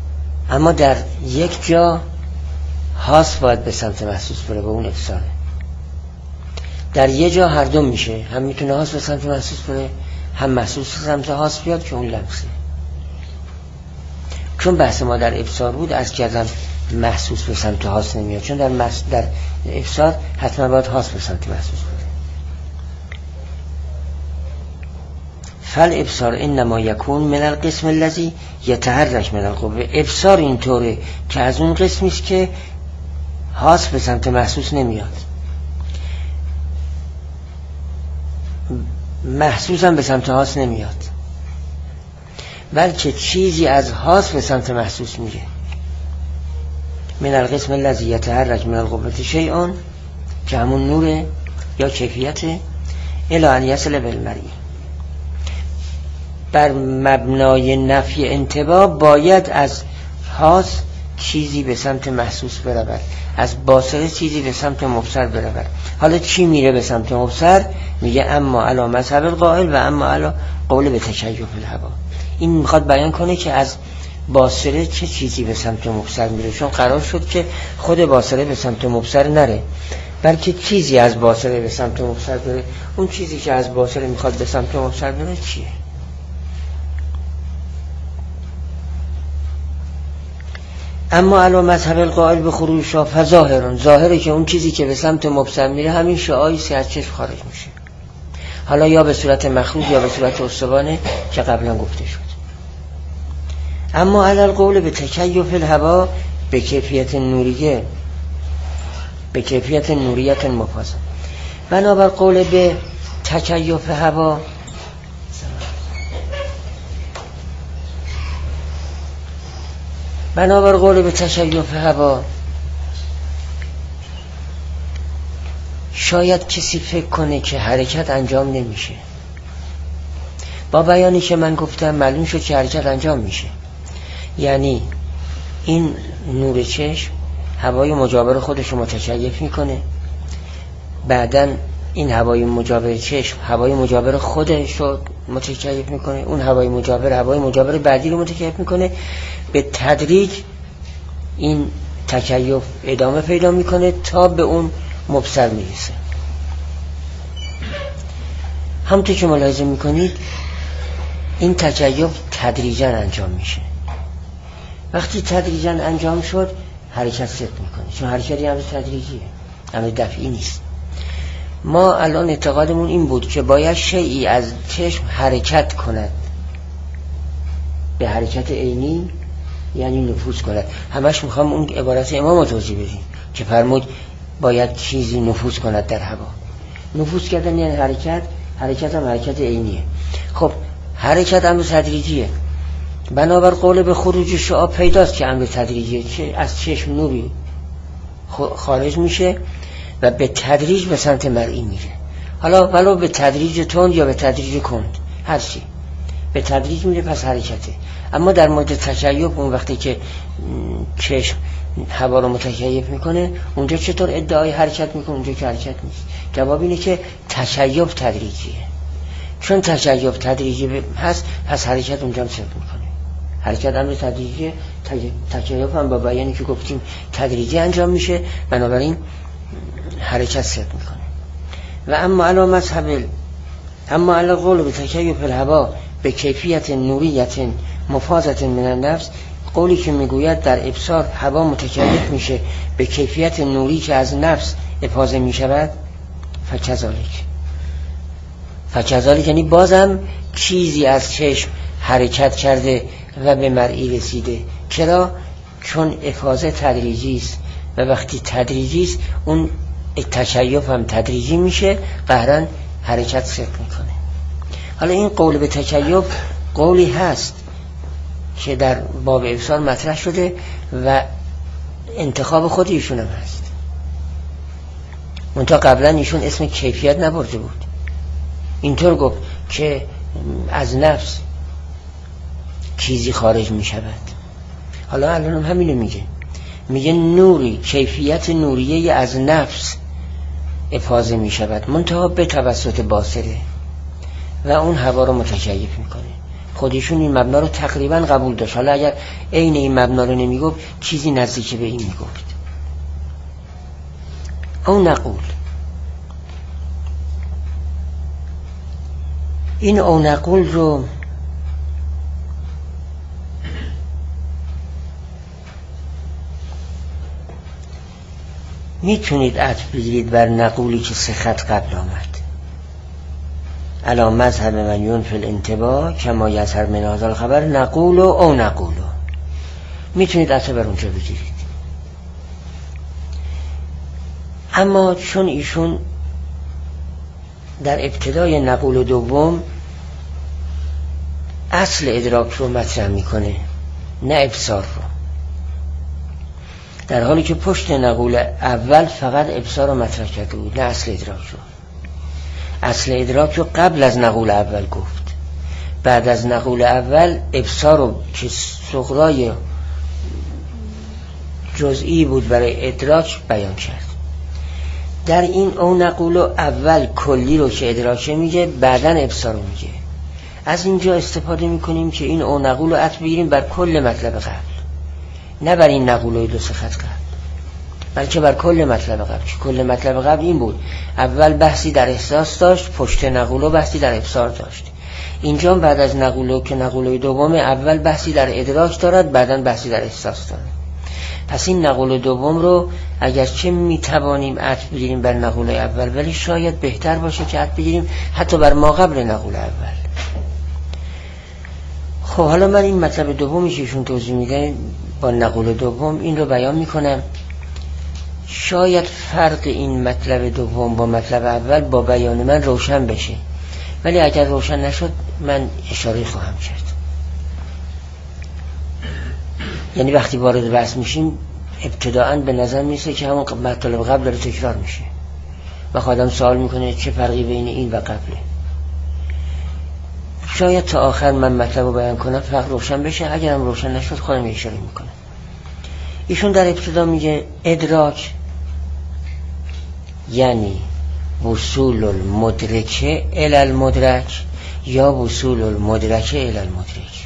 اما در یک جا حاس باید به سمت محسوس بره، به اون ابصاره. در یه جا هر دو میشه، هم میتونه حاس به سمت محسوس بره، هم محسوس به سمت حاس بیاد که اون لمسه. چون بحث ما در ابصار بود، از کردم محسوس به سمت حاس نمیاد، چون در محس... در ابصار حتما باید حاس به سمت محسوس بره. فل ابصار انما یکون من القسم الذی یتحرک من القوه. ابصار اینطوره که از اون قسمی است که حاس به سمت محسوس نمیاد، محسوس هم به سمت حاس نمیاد، بلکه چیزی از حاس به سمت محسوس میره. من القسم الذی یتحرک من القوه شیء، که همون نوره یا کیفیته، الی ان یصل بالمرئی. بر مبنای نفی انتباه باید از حاس چیزی به سمت محسوس برود، از باصره چیزی به سمت مبصر برود. حالا چی میره به سمت مبصر؟ میگه اما علی مذهب القائل و اما علی قول به تکیف الهوا. این میخواد بیان کنه که از باصره چه چیزی به سمت مبصر میره، چون قرار شد که خود باصره به سمت مبصر نره، بلکه چیزی از باصره به سمت مبصر بره. اون چیزی که از باصره میخواد به سمت مبصر بره چیه؟ اما علی مذهب القائل به خروج شاه فظاهرون، ظاهره که اون چیزی که به سمت مبصر میره همین شعاعی سی از چشم خارج میشه، حالا یا به صورت مخروج یا به صورت استوانه که قبلا گفته شد. اما علی القول به تکیف الهوا به کیفیت نوریه، به کیفیت نوریت مفاضل. بنابر قول به تکیف هوا بنابر قول به تکیف هوا شاید کسی فکر کنه که حرکت انجام نمیشه. با بیانی که من گفتم معلوم شد که حرکت انجام میشه. یعنی این نور چشم هوای مجاور خودش رو متکیف میکنه، بعدن این هوای مجاور چشم هوای مجاور خودش رو متکیف میکنه، اون هوای مجاور هوای مجاور بعدی رو متکیف میکنه. به تدریج این تکیف ادامه پیدا میکنه تا به اون مبصر میرسه. همونطور که ملاحظه میکنید این تکیف تدریجا انجام میشه. وقتی تدریجا انجام شد حرکت ست میکنه، چون حرکتی هم تدریجیه، هم دفعی نیست. ما الان اعتقادمون این بود که باید شیئی از چشم حرکت کند، به حرکت عینی یعنی نفوذ کند. همش میخوام اون عبارت امام رو توضیح بدیم که فرمود باید چیزی نفوذ کند در هوا. نفوذ کردن یعنی حرکت، حرکت هم حرکت عینیه. خب حرکت امر تدریجیه، بنابر قول به خروج شعاع پیداست که امر تدریجیه، که از چشم نوری خارج میشه و به تدریج به سمت مرئی میره. حالا ولو به تدریج تند یا به تدریج کند، هر چی به تدریج میره پس حرکته. اما در مورد تکیف اون وقتی که چشم هوا رو متکیف میکنه اونجا چطور ادعای حرکت میکنه؟ اونجا که حرکت نیست. جواب اینه که تکیف تدریجیه، چون تکیف تدریجی هست پس حرکت اونجا ثبت میکنه. حرکت امر تدریجیه، تکیف هم با بیانی که گفتیم تدریجی انجام میشه، بنابراین حرکت ثبت میکنه. و اما علی مذهب اما علی قول به تکیف الهوا به کیفیت نوریت مفاضت من النفس، قولی که میگوید در ابصار هوا متکیف میشه به کیفیت نوری که از نفس افاضه میشود، فکذالک فکذالک یعنی بازم چیزی از چشم حرکت کرده و به مرئی رسیده. چرا؟ چون افاضه تدریجی است و وقتی تدریجی است اون تکیف هم تدریجی میشه، قهرن حرکت ثبت میکنه. حالا این قول به تکیف قولی هست که در باب ابصار مطرح شده و انتخاب خود ایشون هم هست، منتها قبلا ایشون اسم کیفیت نبرده بود، اینطور گفت که از نفس چیزی خارج می شود. حالا الان هم همینو میگه، میگه نوری کیفیت نوریه از نفس افاضه می شود منتها به توسط باصره و اون هوا رو متکیف میکنه. خودشون این مبنا رو تقریبا قبول داشت، حالا اگر عین این مبنا رو نمیگفت چیزی نزدیک به این میگفت. او نقول این او نقول رو میتونید عطف بگیرید بر نقولی که سه خط قبل آمد. علا مذهب من ینفی الانتباه کما یظهر من هذا الخبر نقول و او نقول، میتونید عطف بر اونجا بگیرید. اما چون ایشون در ابتدای نقول دوم اصل ادراک رو مطرح میکنه نه ابصار رو، در حالی که پشت نقول اول فقط ابصار رو مطرح کرده بود نه اصل ادراک رو. اصل ادراک رو قبل از نقول اول گفت، بعد از نقول اول ابصار رو که صغرای جزئی بود برای ادراک بیان کرد. در این او نقول اول کلی رو که ادراک میگه، بعداً ابصار رو میگه. از اینجا استفاده میکنیم که این او نقول رو عطف بگیریم بر کل مطلب قبل، نه بر این نقول دو سه خط قبل، بلکه بر کل مطلب قبل. که کل مطلب قبل این بود، اول بحثی در احساس داشت، پشت نقول بحثی در ابصار داشت. اینجا بعد از نقول که نقول دوم اول بحثی در ادراک دارد، بعداً بحثی در احساس دارد. پس این نقول دوم رو اگرچه میتوانیم عطف بگیریم بر نقول اول، ولی شاید بهتر باشه که عطف بگیریم حتی بر ما قبل نقول اول. خب حالا من این مطلب دومی که ایشون توضیح میده با نقول دوم این رو بیان میکنم. شاید فرق این مطلب دوم با مطلب اول با بیان من روشن بشه، ولی اگر روشن نشد من اشاره خواهم کرد. یعنی وقتی وارد بحث میشیم ابتداءً به نظر میرسه که همون مطلب قبل داره تکرار میشه و آدم سوال میکنه چه فرقی بین این و قبله. شاید تا آخر من مطلب رو بیان کنم فرق روشن بشه، اگرم روشن نشد خودم اشاره میکنم. ایشون در ابتدا میگه ادراک یعنی وصول المدرکه الی المدرک یا وصول المدرکه الی المدرک.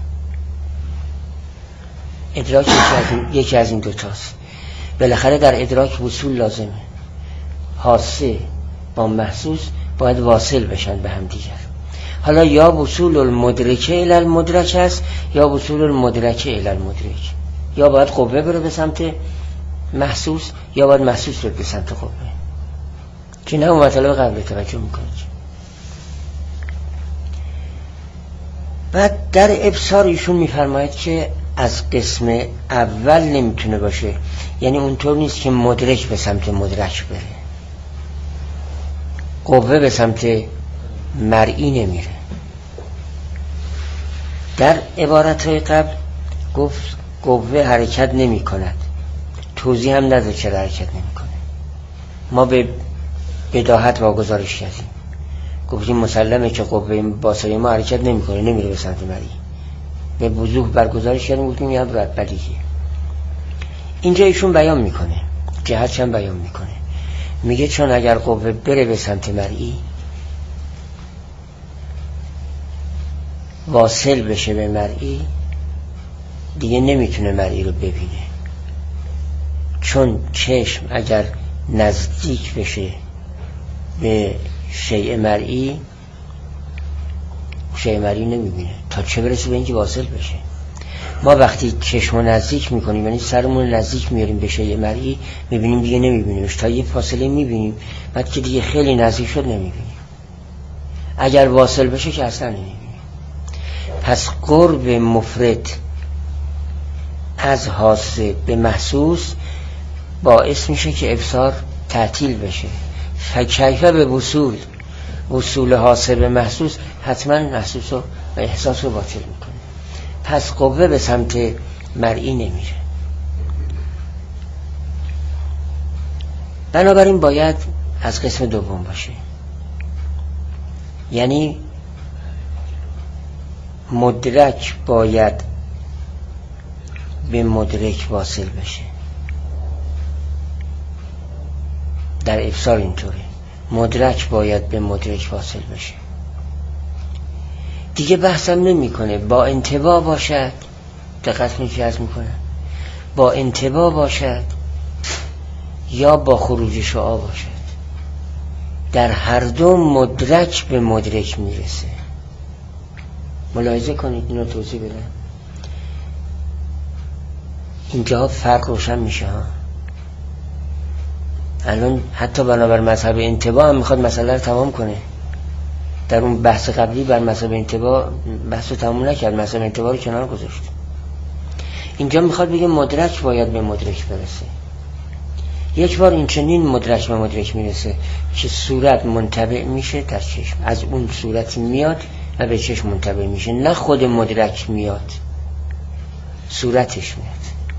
ادراک یکی از این, یکی از این دوتاست. بالاخره در ادراک وصول لازمه، حاسه با محسوس باید واصل بشن به هم دیگر. حالا یا وصول المدرکه الی المدرک است یا وصول المدرکه الی المدرک. یا باید قوه بره به سمت محسوس یا باید محسوس بره به سمت قوه، که نه اون مطلب قبل توجه میکنه. بعد در ابصار ایشون میفرماید که از قسم اول نمیتونه باشه، یعنی اونطور نیست که مدرک به سمت مدرک بره، قوه به سمت مرئی نمیره. در عبارتهای قبل گفت قوه حرکت نمی کند، توضیح هم نداد چرا حرکت نمی کنه. ما به بداهت واگذارش کردیم، گفتیم مسلمه که قوه باسای ما حرکت نمی کنه، نمیره به سمت مرئی. به وضوح برگزارش کردیم، گفتیم یه هم بدیهیه. اینجا ایشون بیان میکنه، جهتش هم بیان میکنه، میگه چون اگر قوه بره به سمت مرئی، واصل بشه به مرئی، دیگه نمیتونه مرئی رو ببینه. چون چشم اگر نزدیک بشه به شیء مرئی، شیء مرئی نمیبینه، تا چه برسه به اینکه واصل بشه. ما وقتی چشم رو نزدیک میکنیم، یعنی سرمون نزدیک میاریم به شیء مرئی، میبینیم دیگه نمیبینیمش، تا یه فاصله میبینیم، بعد که دیگه خیلی نزدیک شد نمیبینیم. اگر واصل بشه که اصلا نمیبینیم. پس قرب مفرد از حاسه به محسوس باعث میشه که ابصار تعطیل بشه. فکیفه به وصول وصول حاسه به محسوس حتما محسوس و احساس رو باطل میکنه. پس قوه به سمت مرئی نمیره. بنابراین باید از قسم دوم باشه، یعنی مدرک باید به مدرک واصل بشه. در ابصار اینطوره، مدرک باید به مدرک واصل بشه. دیگه بحثم نمی کنه با انتباه باشد، دقت میشه از میکنه، با انتباه باشد یا با خروج شعاع باشد، در هر دو مدرک به مدرک میرسه. ملاحظه کنید، اینو توضیح بدم. اینجا فرق روشن میشه ها. الان حتی بنابر مذهب انتباه هم میخواد مسئله رو تمام کنه. در اون بحث قبلی بر مذهب انتباه بحث رو تمام نکرد، مذهب انتباه رو کنار گذاشت. اینجا میخواد بگه مدرک باید به مدرک برسه. یک بار این چنین مدرک به مدرک میرسه که صورت منطبع میشه در چشم، از اون صورت میاد و به چشم منطبع میشه، نه خود مدرک میاد، صورتش میاد.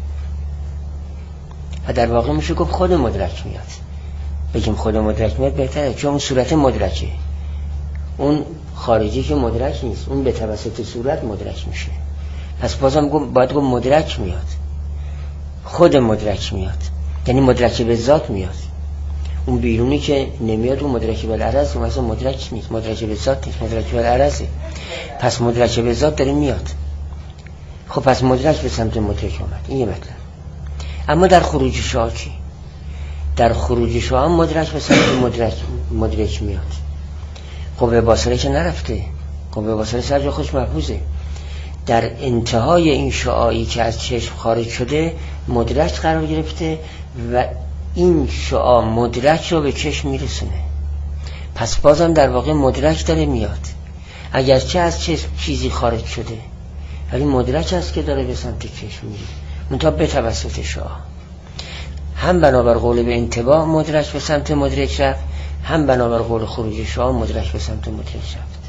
و در واقع میشه گفت خود مدرک میاد. بگیم خود مدرک میاد بهتره، چون اون صورت مدرکه، اون خارجی که مدرک نیست، اون به توسط صورت مدرک میشه. پس بازم باید گفت مدرک میاد، خود مدرک میاد، یعنی مدرک به ذات میاد. اون بیرونی که نمیاد اون مدرک به العرض، اون اصلا مدرک نیست، مدرک به ذات نیست، مدرک به العرضه. پس مدرک به ذات داره میاد. خب پس مدرک به سمت مدرک اومد، این یه مطلب. اما در خروج شعاع چی؟ در خروج شعاع مدرک به سمت مدرک مدرک میاد. قوه باصره که نرفته، قوه باصره سر جا خودش محفوظه. در انتهای این شعاعی که از چشم خارج شده مدرک قرار گرفته و این شعاع مدرک رو به چشم میرسونه. پس بازم در واقع مدرک داره میاد، اگرچه از چشم چیزی خارج شده، ولی مدرک است که داره به سمت چشم میره، منتها به توسط شعاع. هم بنابر قول به انتباه مدرک به سمت مدرک رفت، هم بنابر قول خروج شعاع مدرک به سمت مدرک رفت.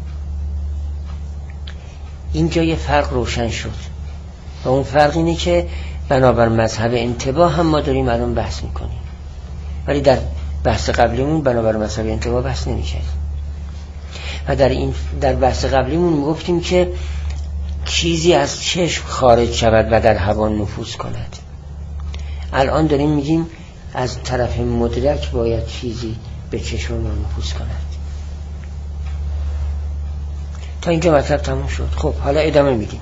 اینجا یه فرق روشن شد و اون فرق اینه که بنابر مذهب انتباه هم ما داریم الان بحث میکنیم، ولی در بحث قبلیمون بنابر مذهب انتباه بحث نمیکردیم. و در این در بحث قبلیمون میگفتیم که چیزی از چشم خارج شود و در هوا نفوذ کند. الان داریم میگیم از طرف مدرک باید چیزی به چشم ما نفوذ کند. تا اینجا مطلب تموم شد. خب حالا ادامه میدیم.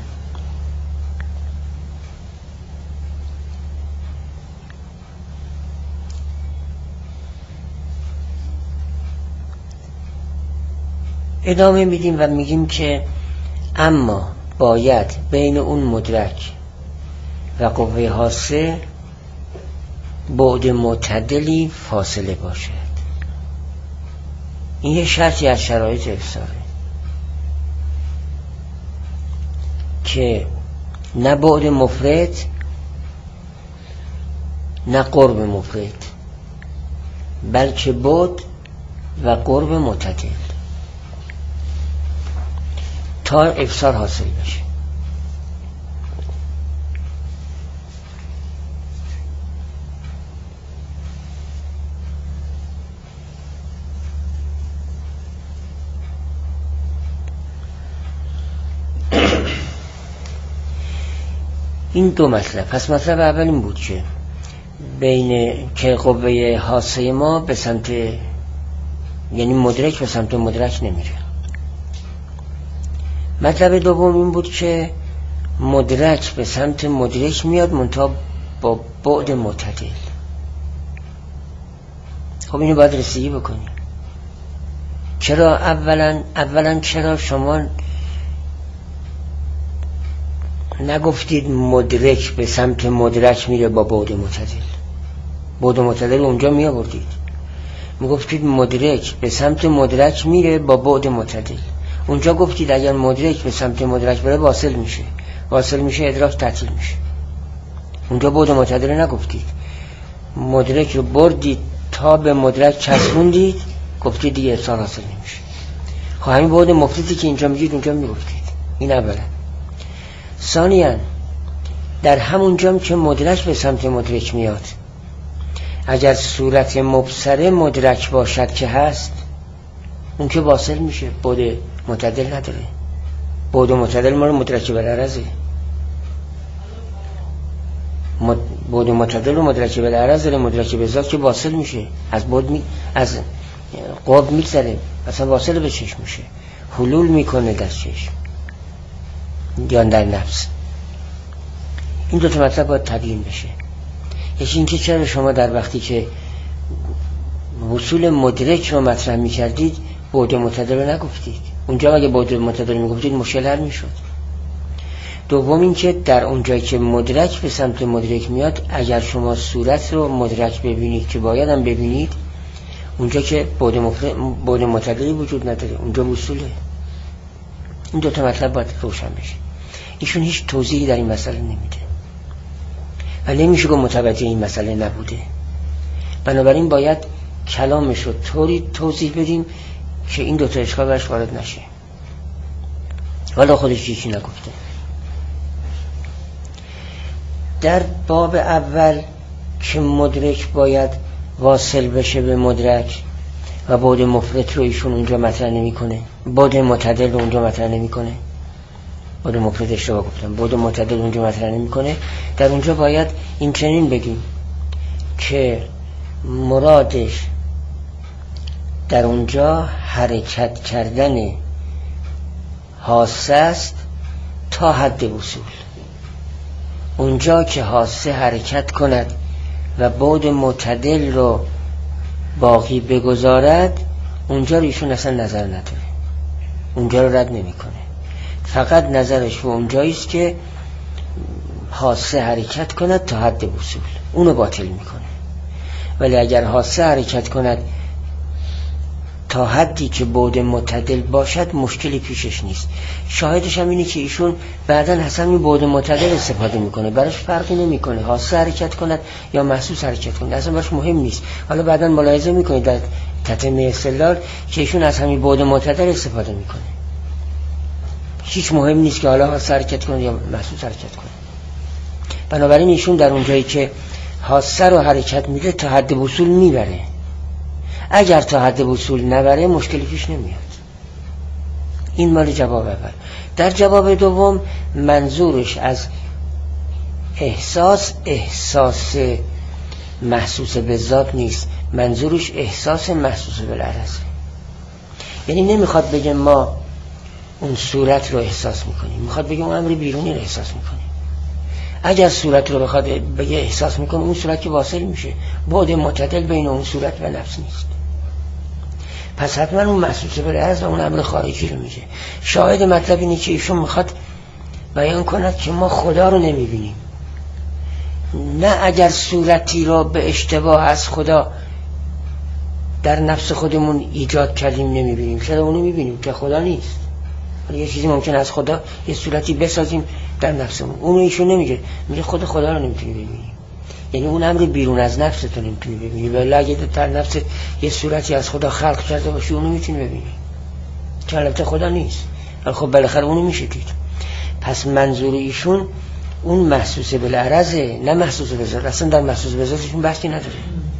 ادامه میدیم و میگیم که اما باید بین اون مدرک و قوه حاسه بعد معتدلی فاصله باشد. این یه شرطی از شرایط افساره که نه بعد مفرد نه قرب مفرد، بلکه بعد و قرب معتدل تا افسار حاصل بشه. این دو مطلب. پس مطلب اول این بود که بین که قوه حاسه ما به سمت، یعنی مدرک به سمت مدرک نمیره. مطلب دوم این بود که مدرک به سمت مدرک میاد منتها با بعد معتدل. خب اینو باید رسیدگی بکنیم. چرا اولا اولا چرا شما نگفتید مدرک به سمت مدرک میره با بعد معتدل؟ بعد معتدل اونجا می آوردید، میگفتید مدرک به سمت مدرک میره با بعد معتدل. اونجا گفتید اگر مدرک به سمت مدرک بره واصل میشه، واصل میشه ادراک تعطیل میشه. اونجا بعد معتدل نگفتید، مدرک رو بردید تا به مدرک چسبوندید، گفتید دیگه افسار حاصل نمیشه. خب همین بعد مفردی که اینجا میگید اونجا میگفتید. این اولا. ثانیاً در همون جام که مدرک به سمت مدرک میاد، اگر صورت مبصره مدرک باشد که هست، اون که واصل میشه، بعد معتدل نداره. بعد معتدل ما رو مدرک بالعرضه، مد... بعد معتدل و مدرک بالعرض داره، مدرک به ذات که واصل میشه، از بعد می... از قرب میگذره، اصلا واصل به چشم میشه، حلول میکنه در چشم یا در نفس. این دو تا مطلب باید تبیین بشه. یکی اینکه چرا شما در وقتی که وصول مدرک رو مطرح می‌کردید بعد معتدل رو نگفتید؟ اونجا اگه بعد متعدل میگفتید مشکل حل میشد. دوم این که در اونجایی که مدرک به سمت مدرک میاد، اگر شما صورت رو مدرک ببینید که باید هم ببینید، اونجا که بعد بعد متعدلی وجود نداره، اونجا وصوله. این دو تا مطلب باید روشن بشه. ایشون هیچ توضیحی در این مسئله نمیده و نمیشه گفت متوجه این مسئله نبوده. بنابراین باید کلامش رو طوری توضیح بدیم که این دو تا اشکال برش وارد نشه. والا خودش چیزی نگفته. در باب اول که مدرک باید واصل بشه به مدرک و بعد مفرط رو ایشون اونجا مطرح نمیکنه، بعد معتدل رو اونجا مطرح نمیکنه. بعد مفرط اشتباه گفتم، بعد معتدل اونجا مطرح نمیکنه. در اونجا باید این چنین بگیم که مرادش در اونجا حرکت کردن حاسه است تا حد وصول. اونجا که حاسه حرکت کند و بعد معتدل رو باقی بگذارد، اونجا رو ایشون اصلا نظر نداره، اونجا رو رد نمیکنه. فقط نظرش به اونجایی است که حاسه حرکت کند تا حد وصول، اونو باطل میکنه. ولی اگر حاسه حرکت کند تا حدی که بعد معتدل باشد، مشکلی پیشش نیست. شاهدش هم اینه که ایشون بعداً اصلا این بعد معتدل استفاده میکنه، براش فرقی نمیکنه حاسه حرکت کند یا محسوس حرکت کند، اصلا براش مهم نیست. حالا بعداً ملاحظه میکنید در تتمه استدلال که ایشون از همین بعد معتدل استفاده میکنه. هیچ مهم نیست که حالا حاسه حرکت کنه یا محسوس حرکت کنه. بنابراین ایشون در اونجایی که حاسه رو حرکت میده تا حد وصول میبره. اگر تا حد وصول نبره مشکلی پیش نمیاد. این مال جواب اول. در جواب دوم منظورش از احساس احساس محسوس به ذات نیست، منظورش احساس محسوس بالعرضه. یعنی نمیخواد بگه ما اون صورت رو احساس میکنیم، میخواد بگه اون امر بیرونی رو احساس میکنیم. اگر صورت رو بخواد بگه احساس میکنه، اون صورت که واصل میشه، بعد معتدل بین اون صورت و نفس نیست. پس حتما اون محسوس بالعرض و اون امر خارجی رو میگه. شاهد مطلب اینه که ایشون میخواد بیان کند که ما خدا رو نمیبینیم. نه اگر صورتی رو به اشتباه از خدا در نفس خودمون ایجاد کردیم نمیبینیم، چرا اونو میبینیم که خدا نیست. یه چیزی ممکن از خدا یه صورتی بسازیم در نفسمون، اونو ایشون نمیگه، میگه خود خدا رو نمیتونی ببینی. یعنی اون امر بیرون از نفست رو نمیتونی ببینی، ولی اگه در نفس یه صورتی از خدا خلق کرده باشی اونو میتونی ببینی، که البته خدا نیست، ولی خب بالاخره اونو میشه دید. پس منظور ایشون اون محسوس بالعرضه، نه محسوس به ذات. اصلا در محسوس به ذاتشون بحثی نداره،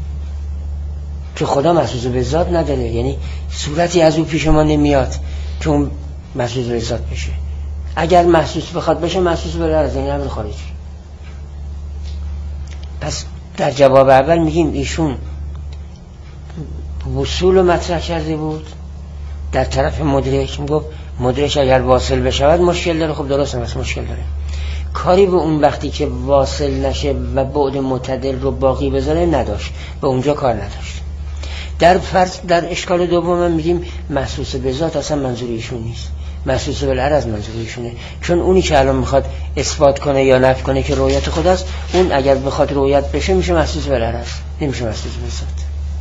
که خدا محسوس به ذات نداره. یعنی صورتی از او پیش ما نمیاد که اون محسوس به ذات بشه. اگر محسوس بخواد بشه، محسوس بالعرضه، یعنی امر خارجی. پس در جواب اول میگیم ایشون وصول رو مطرح کرده بود در طرف مدرک. میگفت مدرک اگر واصل بشود مشکل داره. خب درست هم هست، مشکل داره. کاری به اون وقتی که واصل نشه و بعد معتدل رو باقی بذاره نداشت، به اونجا کار نداشت. در فرض در اشکال دوم هم میگیم محسوس به ذات اصلا منظور ایشون نیست، محسوس بالعرض منظور ایشونه. چون اونی که الان میخواد اثبات کنه یا نفی کنه که رویت خداست، اون اگر بخواد رویت بشه میشه محسوس بالعرض، نمیشه محسوس به ذات.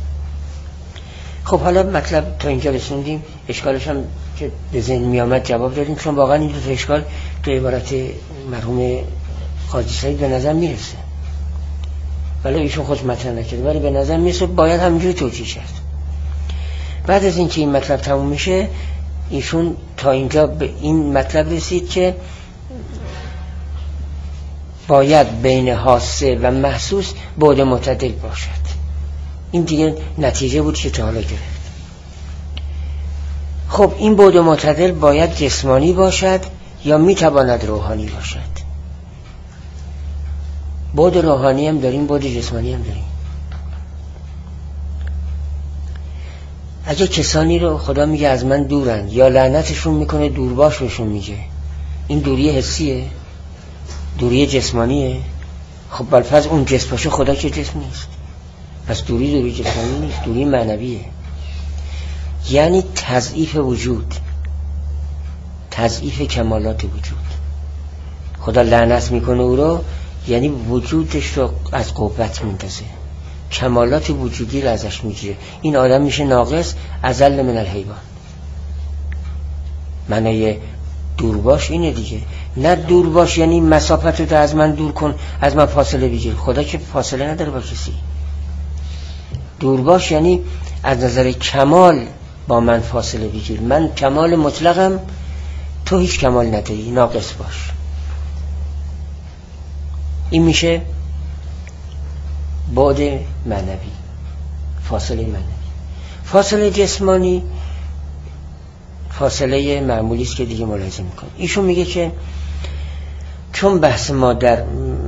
خب حالا مطلب تا اینجا رسوندیم. اشکالش هم که به ذهن میامد جواب دادیم، چون واقعا این دو تا اشکال تو عبارت مرحوم قاضی سعید به نظر میرسه، ولی ایشون خودش مطرح نکرده، ولی به نظر میرسه باید همینجوری توجیه کرد. بعد از اینکه این مطلب تموم میشه، ایشون تا اینجا به این مطلب رسید که باید بین حاسه و محسوس بعد معتدل باشد. این دیگه نتیجه بود که تا حالا گرفت. خب این بعد معتدل باید جسمانی باشد یا میتواند روحانی باشد؟ بعد روحانی هم داریم، بعد جسمانی هم داریم. اگه کسانی رو خدا میگه از من دورن، یا لعنتشون میکنه دورباش بهشون میگه، این دوری حسیه؟ دوری جسمانیه؟ خب بالفرض اون جسم باشه، خدا که جسم نیست، پس دوری دوری جسمانی نیست، دوری معنویه. یعنی تضعیف وجود. تضعیف کمالات وجود. خدا لعنت میکنه او رو، یعنی وجودش رو از قوت میندازه، کمالات وجودی رو ازش میگیره. این آدم میشه ناقص، اذل من الحیوان. معنی دور باش اینه دیگه. نه دور باش یعنی مسافت رو از من دور کن، از من فاصله بگیر. خدا که فاصله نداره با کسی. دور باش یعنی از نظر کمال با من فاصله بگیر. من کمال مطلقم، تو هیچ کمال نداری، ناقص باش. این میشه بعد معنوی، فاصله معنوی. فاصله جسمانی فاصله معمولی است که دیگه ملاحظه میکنه. ایشون میگه که چون بحث ما در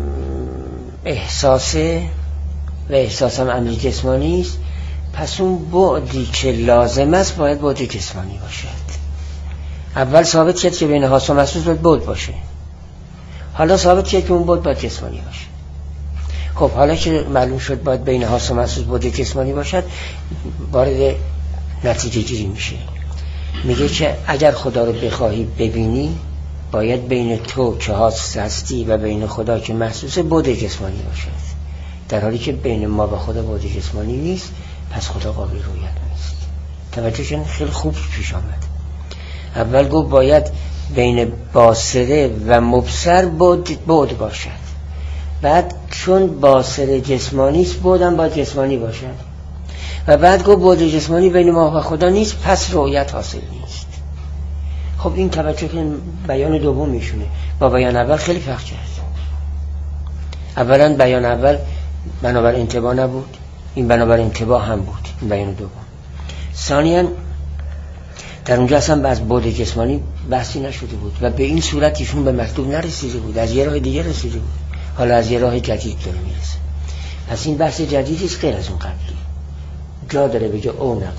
احساسه و احساس هم امری جسمانی است، پس اون بعدی که لازم است باید بعد جسمانی باشد. اول ثابت کرد که بین حاس و محسوس باید بعد باشه، حالا ثابت کرد که اون بعد باید جسمانی باشه. خب حالا که معلوم شد باید بین حاس و محسوس بعد جسمانی باشد، وارد نتیجه گیری میشه. میگه که اگر خدا رو بخواهی ببینی، باید بین تو که حاس هستی و بین خدا که محسوسه بعد جسمانی باشد. در حالی که بین ما و خدا بعد جسمانی نیست، پس خدا قابل رؤیت نیست. توجهشون خیلی خوب پیش آمد. اول گفت باید بین باصره و مبصر بعد بعد باشد. بعد چون باصره جسمانی است، بعدم باید جسمانی باشد. و بعد گفت بعد جسمانی بین ما و خدا نیست، پس رؤیت حاصل نیست. خب این توجه که بیان دوم میشونه با بیان اول خیلی فرق کرد. اولا بیان اول بنابر انتباه نبود، این بنابر انتباه هم بود، این بیان دوم. ثانیاً در اونجا اصلا از بعد جسمانی بحثی نشده بود و به این صورت ایشون به مطلوب نرسیده بود، از یه راه دیگه رسیده بود، حالا از یه راه جدید داره میرسه. پس این بحث جدیدی است غیر از اون قبلی. جا داره بگه او نقول.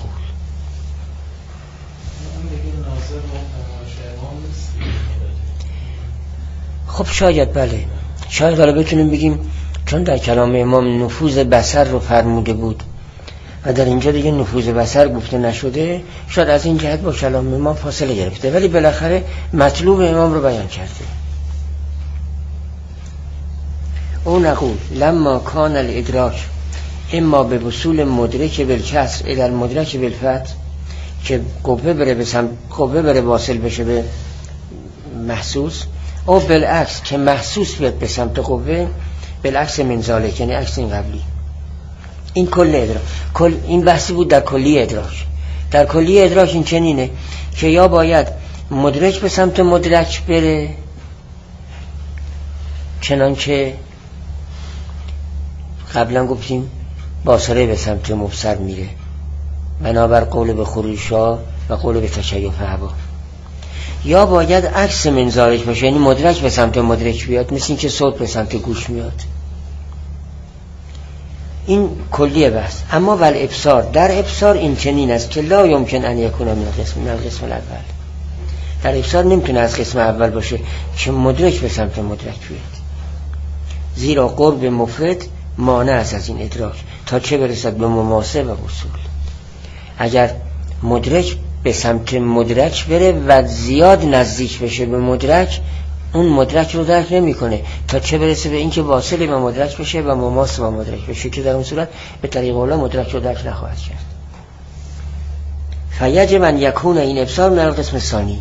خب شاید بله، شاید حالا بتونیم بگیم چون در کلام امام نفوذ بصر رو فرموده بود و در اینجا دیگه نفوذ بصر گفته نشده، شاید از این جهت با کلام امام فاصله گرفته، ولی بالاخره مطلوب امام رو بیان کرده. او نقول لما کان الادراک اما به وصول مدرک بالکسر الى المدرک بالفتح، که قوه بره به سمت قوه بره واصل بشه به محسوس، او بالعکس که محسوس بیاد به سمت قوه، بالعکس من ذالک یعنی عکس این قبلی. این کل ادراک، کل این بحثی بود در کلی ادراک. در کلی ادراک این چنینه که یا باید مدرک به سمت مدرک بره، چنانچه قبلا گفتیم باصره به سمت مبصر میره، بنابر قول به خروشا و قول به تشیف هوا، یا باید عکس منظارش باشه، یعنی مدرک به سمت مدرک بیاد، مثل این که صوت به سمت گوش میاد. این کلیه بحث. اما ول ابصار، در ابصار این چنین است که لا یمکن ان یکون من القسم من القسم الاول. در ابصار نمیتونه از قسم اول باشه که مدرک به سمت مدرک بیاد، زیرا قرب مفرد مانع است از این ادراک تا چه برسد به مماسه و وصول. اگر مدرک به سمت مدرک بره و زیاد نزدیک بشه به مدرک، اون مدرک رو درک نمی کنه تا چه برسه به اینکه واصل به مدرک بشه و مماس با مدرک بشه، که در اون صورت به طریق اولا مدرک رو درک نخواهد کرد. فیجب ان یکون این ابصار من القسم ثانی.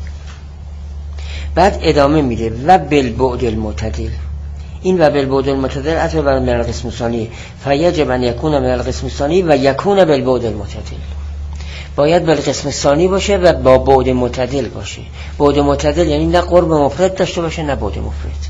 بعد ادامه میده و بالبعد المعتدل. این و بالبعد المعتدل عطف بر من القسم ثانی، فیجب ان یکون من القسم ثانی و یکون بالبعد المعتدل. باید بالقسم ثانی باشه و با بعد معتدل باشه. بعد معتدل یعنی نه قرب مفرد داشته باشه نه بعد مفرد.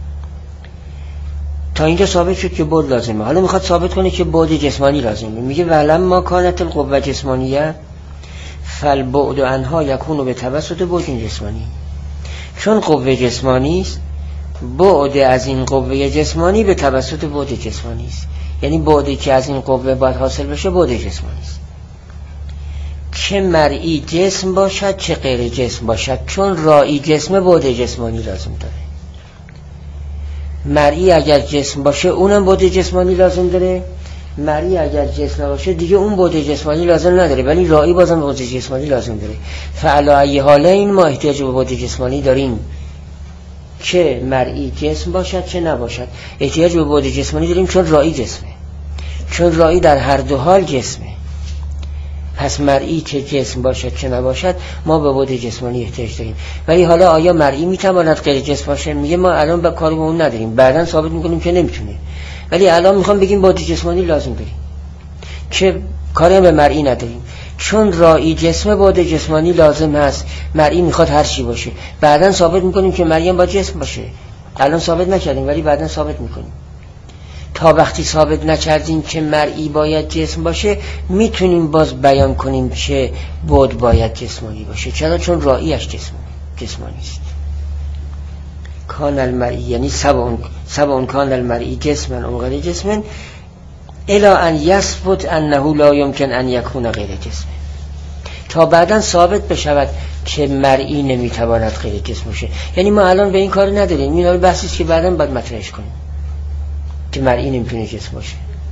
تا اینجا ثابت شد که بعد لازمه، حالا میخواد ثابت کنه که بعد جسمانی لازمه. میگه ولما کانت القوه جسمانیه فالبعد عنها یکون به توسط بعد جسمانی. چون قوه جسمانی است، بعد از این قوه جسمانی به توسط بعد جسمانی است. یعنی بعدی که از این قوه باید حاصل بشه بعد جسمانی است، چه مرئی جسم باشد چه غیر جسم باشد. چون رایی جسم بعد جسمانی لازم داره. مرئی اگر جسم باشه اونم بعد جسمانی لازم داره مرئی اگر جسم باشه دیگه اون بعد جسمانی لازم نداره، ولی رایی بازم بعد جسمانی لازم داره. فعلی ای حاله این ما احتیاج به بعد جسمانی داریم که مرئی جسم باشد چه نباشد. احتیاج به بعد جسمانی داریم چون رایی جسمه، چون رایی در هر دو حال جسمه. پس مرئی چه جسم باشد چه نباشد ما به بعد جسمانی احتیاج داریم. ولی حالا آیا مرئی میتواند غیر جسم باشه؟ میگه ما الان به کاری به اون نداریم، بعداً ثابت میکنیم که نمیتونه، ولی الان میخوام بگیم بعد جسمانی لازم داریم که کاری هم به مرئی نداریم. چون رایی جسم بعد جسمانی لازم هست. مرئی میخواد هر چی باشه، بعداً ثابت میکنیم که مرئی هم باید جسم باشه. الان ثابت نکردیم ولی بعداً ثابت میکنیم. تا وقتی ثابت نکردیم که مرئی باید جسم باشه میتونیم باز بیان کنیم که بعد باید جسمانی باشه. چرا؟ چون راییش جسم جسمانی است. کان المرئی یعنی سبعون سبعون کان المرئی جسمن اونقدر جسمن الا ان یثبت انه لا یمکن ان یکون غیر جسم، تا بعداً ثابت بشود که مرئی نمیتواند غیر جسم باشه. یعنی ما الان به این کار نداریم، این بحثی است که بعداً باید مطرحش کنیم که مرئی نمیتونه جسم باشه،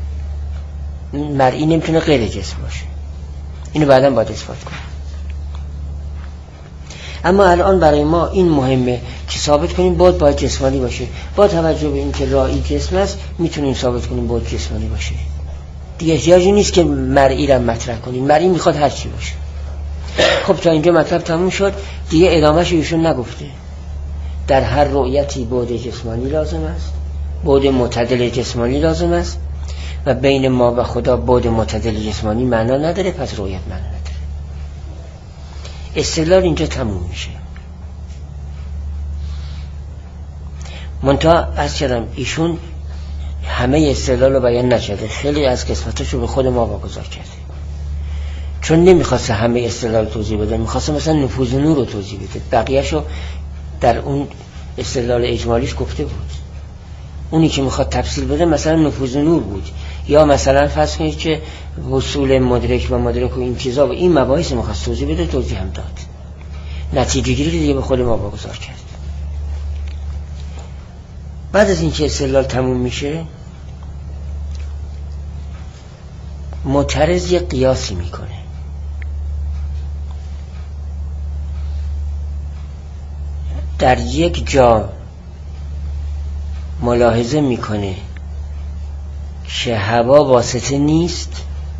مرئی نمیتونه غیر جسم باشه، اینو بعداً باید اثبات کنیم. اما الان برای ما این مهمه که ثابت کنیم بعد باید جسمانی باشه. با توجه به اینکه رایی جسم است میتونیم ثابت کنیم بعد جسمانی باشه. دیگه احتیاجی نیست که مرئی را مطرح کنیم، مرئی میخواد هر چی باشه. خب تا اینجا مطلب تموم شد، دیگه ادامهش ایشون نگفته. در هر رؤیتی بعد جسمانی لازم است، بعد معتدل جسمانی لازم است و بین ما و خدا بعد معتدل جسمانی معنا نداره، پس رؤیت معنا نداره. استدلال اینجا تموم میشه. منتها از کردم ایشون همه استدلال رو بیان نکرده، خیلی از قسمتاشو به خود ما واگذار کرده، چون نمیخواسته همه استدلال توضیح بده، میخواسته مثلا نفوذ نور رو توضیح بده، بقیهشو در اون استدلال اجمالیش گفته بود. اونی که میخواد تفصیل بده مثلا نفوذ نور بود، یا مثلا فرض کنید که وصول مدرک و مدرک و این چیزا و این مباحث میخواست توضیح بده، توضیح هم داد. نتیجه گیری دیگه به خود ما واگذار کرد. بعد از این که استدلال تموم میشه، معترض یه قیاسی میکنه. در یک جا ملاحظه میکنه که هوا واسطه نیست،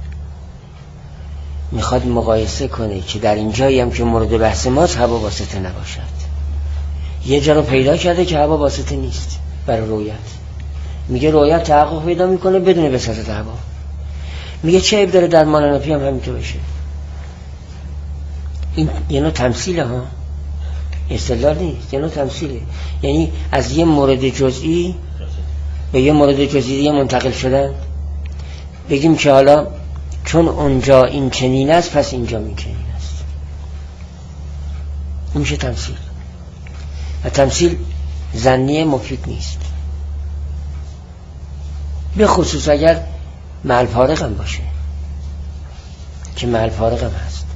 میخواد مقایسه کنه که در این جایی هم که مورد بحث ماست هوا واسطه نباشد. یه جا رو پیدا کرده که هوا واسطه نیست برای رؤیت، میگه رؤیت تحقق پیدا میکنه بدون وساطت هوا. میگه چه عیب داره در مانانفی هم همینطور بشه. این یه نوع تمثیله ها، استدلال نیست، یه نوع تمثیله. یعنی از یه مورد جزئی به یه مورد جزئی دیگه منتقل شدن. بگیم که حالا چون اونجا این چنین است پس اینجا این چنین است. این میشه تمثیل. و تمثیل ظنی مفید نیست، به خصوص اگر محل فارق هم باشه، که محل فارق هم هست.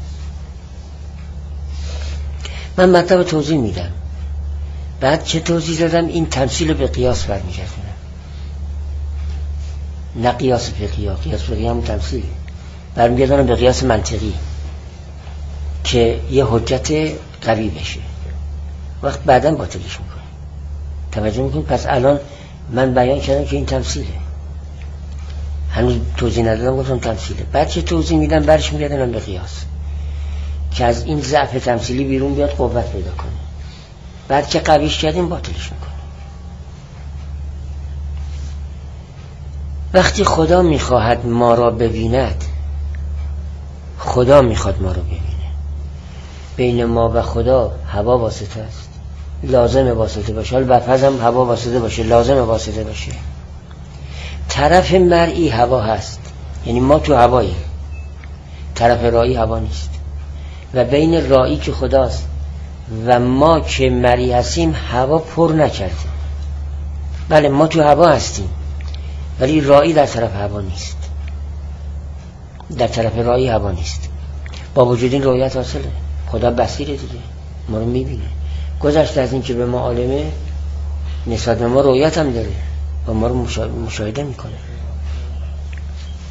من مطلب توضیح میدم، بعد چه توضیح دادم این تمثیل به قیاس برمیگردونم، نه قیاس فقهی. قیاس فقهی هم تمثیل برمیگردونم به قیاس منطقی که یه حجت قوی بشه، وقت بعداً باطلش میکنه. توجه میکنید؟ پس الان من بیان کردم که این تمثیله، هنوز توضیح ندادم، گفتم تمثیله. بعد چه توضیح میدم برش میگردم به قیاس که از این ضعف تمثیلی بیرون بیاد، قوت پیدا کنه. بعد که قویش کردیم باطلش میکنه. وقتی خدا میخواهد ما را ببیند، خدا میخواد ما را ببینه، بین ما و خدا هوا واسطه است، لازم واسطه باشه. حالا بفرض هم هوا واسطه باشه، لازم واسطه باشه. طرف مرئی هوا هست، یعنی ما تو هواییم، طرف رایی هوا نیست. و بین رایی که خداست و ما که مرئی هستیم هوا پر نکرده. بله ما تو هوا هستیم ولی رایی در طرف هوا نیست، در طرف رایی هوا نیست. با وجود این رؤیت حاصله، خدا بصیره دیگه، ما رو میبینه. گذشته از این که به ما عالمه، نسبت به ما رؤیت هم داره و ما رو مشاهده میکنه.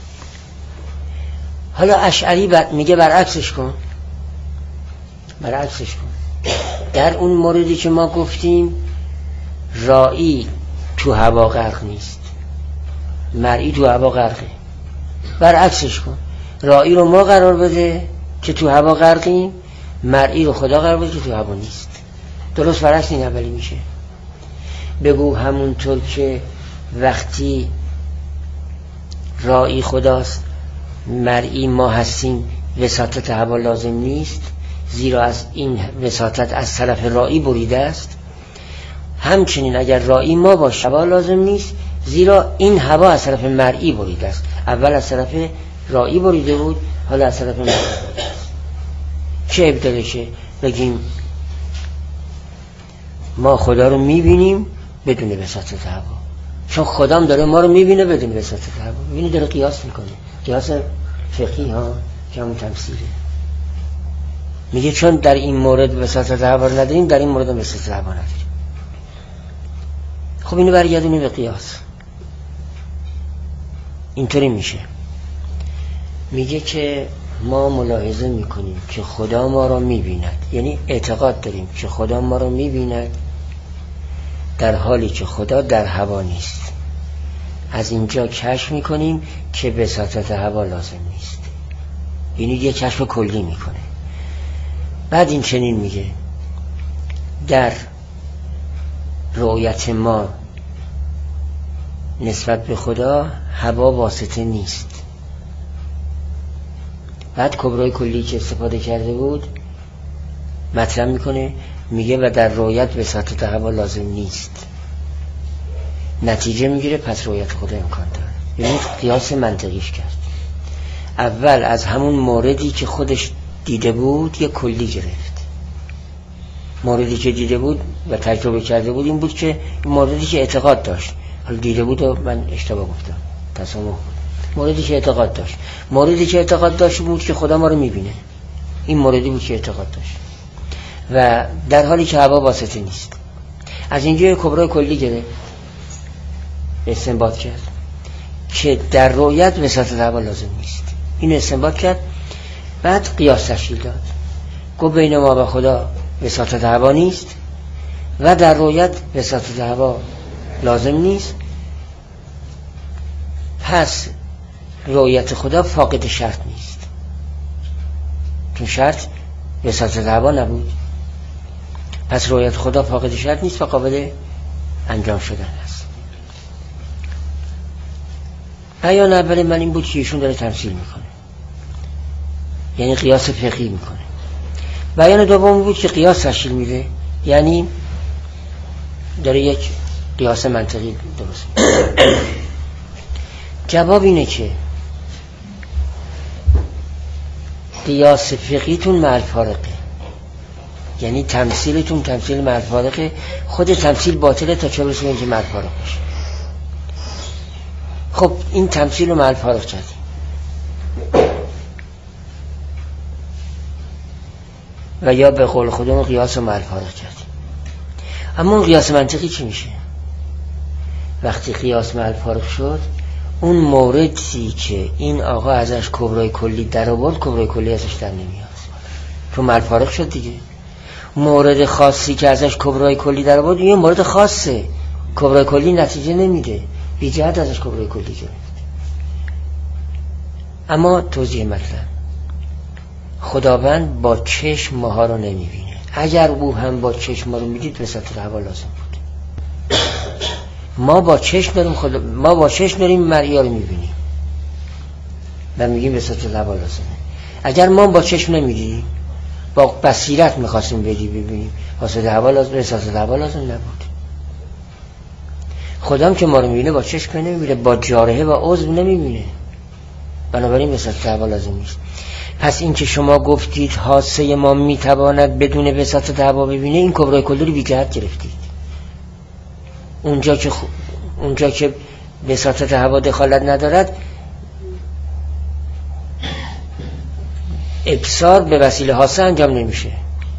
حالا اشعری بر... میگه برعکسش کن، برعکسش کن. در اون موردی که ما گفتیم رائی تو هوا غرق نیست، مرئی تو هوا غرقه. برعکسش کن، رائی رو ما قرار بده که تو هوا غرقیم، مرئی رو خدا قرار بده که تو هوا نیست. درست برعکس این اولی میشه. بگو همونطور که وقتی رائی خداست، مرئی ما هستیم، وساطت هوا لازم نیست، زیرا از این وساطت از طرف رائی بریده است. همچنین اگر رائی ما باشه هوا لازم نیست، زیرا این هوا از طرف مرئی بریده است. اول از طرف رائی بریده بود، حالا از طرف مرئی بریده است. چه ابدالشه؟ بگیم ما خدا رو میبینیم بدون وساطت هوا، چون خدام داره ما رو میبینه بدون وساطت هوا. ببینید داره قیاس میکنه، قیاس فقهی ها که همون تمثیله. میگه چون در این مورد وساطت هوا رو نداریم، در این مورد وساطت هوا نداریم. خب اینو برگردونیم به قیاس. اینطوری میشه، میگه که ما ملاحظه میکنیم که خدا ما رو میبیند، یعنی اعتقاد داریم که خدا ما رو میبیند، در حالی که خدا در هوا نیست. از اینجا کشف میکنیم که وساطت هوا لازم نیست، یعنی یه کشف کلی میکنه. بعد این چنین میگه در رؤیت ما نسبت به خدا هوا واسطه نیست. بعد کبرای کلی که استفاده کرده بود مطرح میکنه، میگه و در رؤیت وساطت هوا لازم نیست. نتیجه میگیره پس رؤیت خدا امکان داره. یعنی قیاس منطقیش کرد. اول از همون موردی که خودش دیده بود یه کلی گرفت. موردی که دیده بود و تجربه کرده بود این بود که موردی که اعتقاد داشت، حالا دیده بود و من اشتباه گفتم، تسامح بود. موردی که اعتقاد داشت، موردی که اعتقاد داشت بود که خدا ما رو میبینه. این موردی بود که اعتقاد داشت و در حالی که هوا واسطه نیست. از اینجا کبرای کلی گرفت، استنباط کرد که در رؤیت وساطت هوا لازم نیست. این استنباط کرد. بعد قیاس تشکیل داد، گفت بین ما و خدا وساطت هوا نیست و در رؤیت وساطت هوا لازم نیست، پس رؤیت خدا فاقد شرط نیست، چون شرط وساطت هوا نبود. پس رؤیت خدا فاقد شرط نیست و قابل انجام شدن است. بیان اول من این بود که ایشون داره تمثیل میکنه، یعنی قیاس فقهی میکنه. بیان دوم بود که قیاس تشکیل میده، یعنی داره یک قیاس منطقی درست میکنه. جواب اینه که قیاس فقهیتون مع الفارقه، یعنی تمثیلتون تمثیل مع الفارقه. خود تمثیل باطله تا چه برسه اینکه مع الفارق بشه. خب این تمثیل رو مع الفارق کردیم. و یا به قول خودمون قیاس رو مع الفارق کردیم. اما اون قیاس منطقی چی میشه؟ وقتی قیاس مع الفارق شد، اون موردی که این آقا ازش کبرای کلی در آورد، کبرای کلی ازش در نمیاد، چون مع الفارق شد دیگه. مورد خاصی که ازش کبرای کلی در آورد یه مورد خاصه، کبرای کلی نتیجه نمیده، بی جهت ازش کبرای کلی گرفت. اما توضیح مطلب، خداوند با چشم ماها رو نمیبینه. اگر او هم با چشم ما رو میدید وساطت هوا لازم بود. ما با چشم داریم خدا... ما با چشم داریم مرئی رو میبینیم و میگیم وساطت هوا لازمه. اگر ما با چشم نمیدیم، با بصیرت میخواستیم بدی ببینیم، وساطت هوا لازم، وساطت هوا لازم نبود. خدام که ما رو میبینه با چشم نمیبینه، با جارحه و عضو نمیبینه، بنابراین وساطت هوا لازم نیست. پس این که شما گفتید حاسه ما میتواند بدون وساطت هوا ببینه، این کبرای کلی رو بی جهت گرفتید. اونجا که خ... اونجا که وساطت هوا دخالت ندارد، ابصار به وسیله حاسه انجام نمیشه.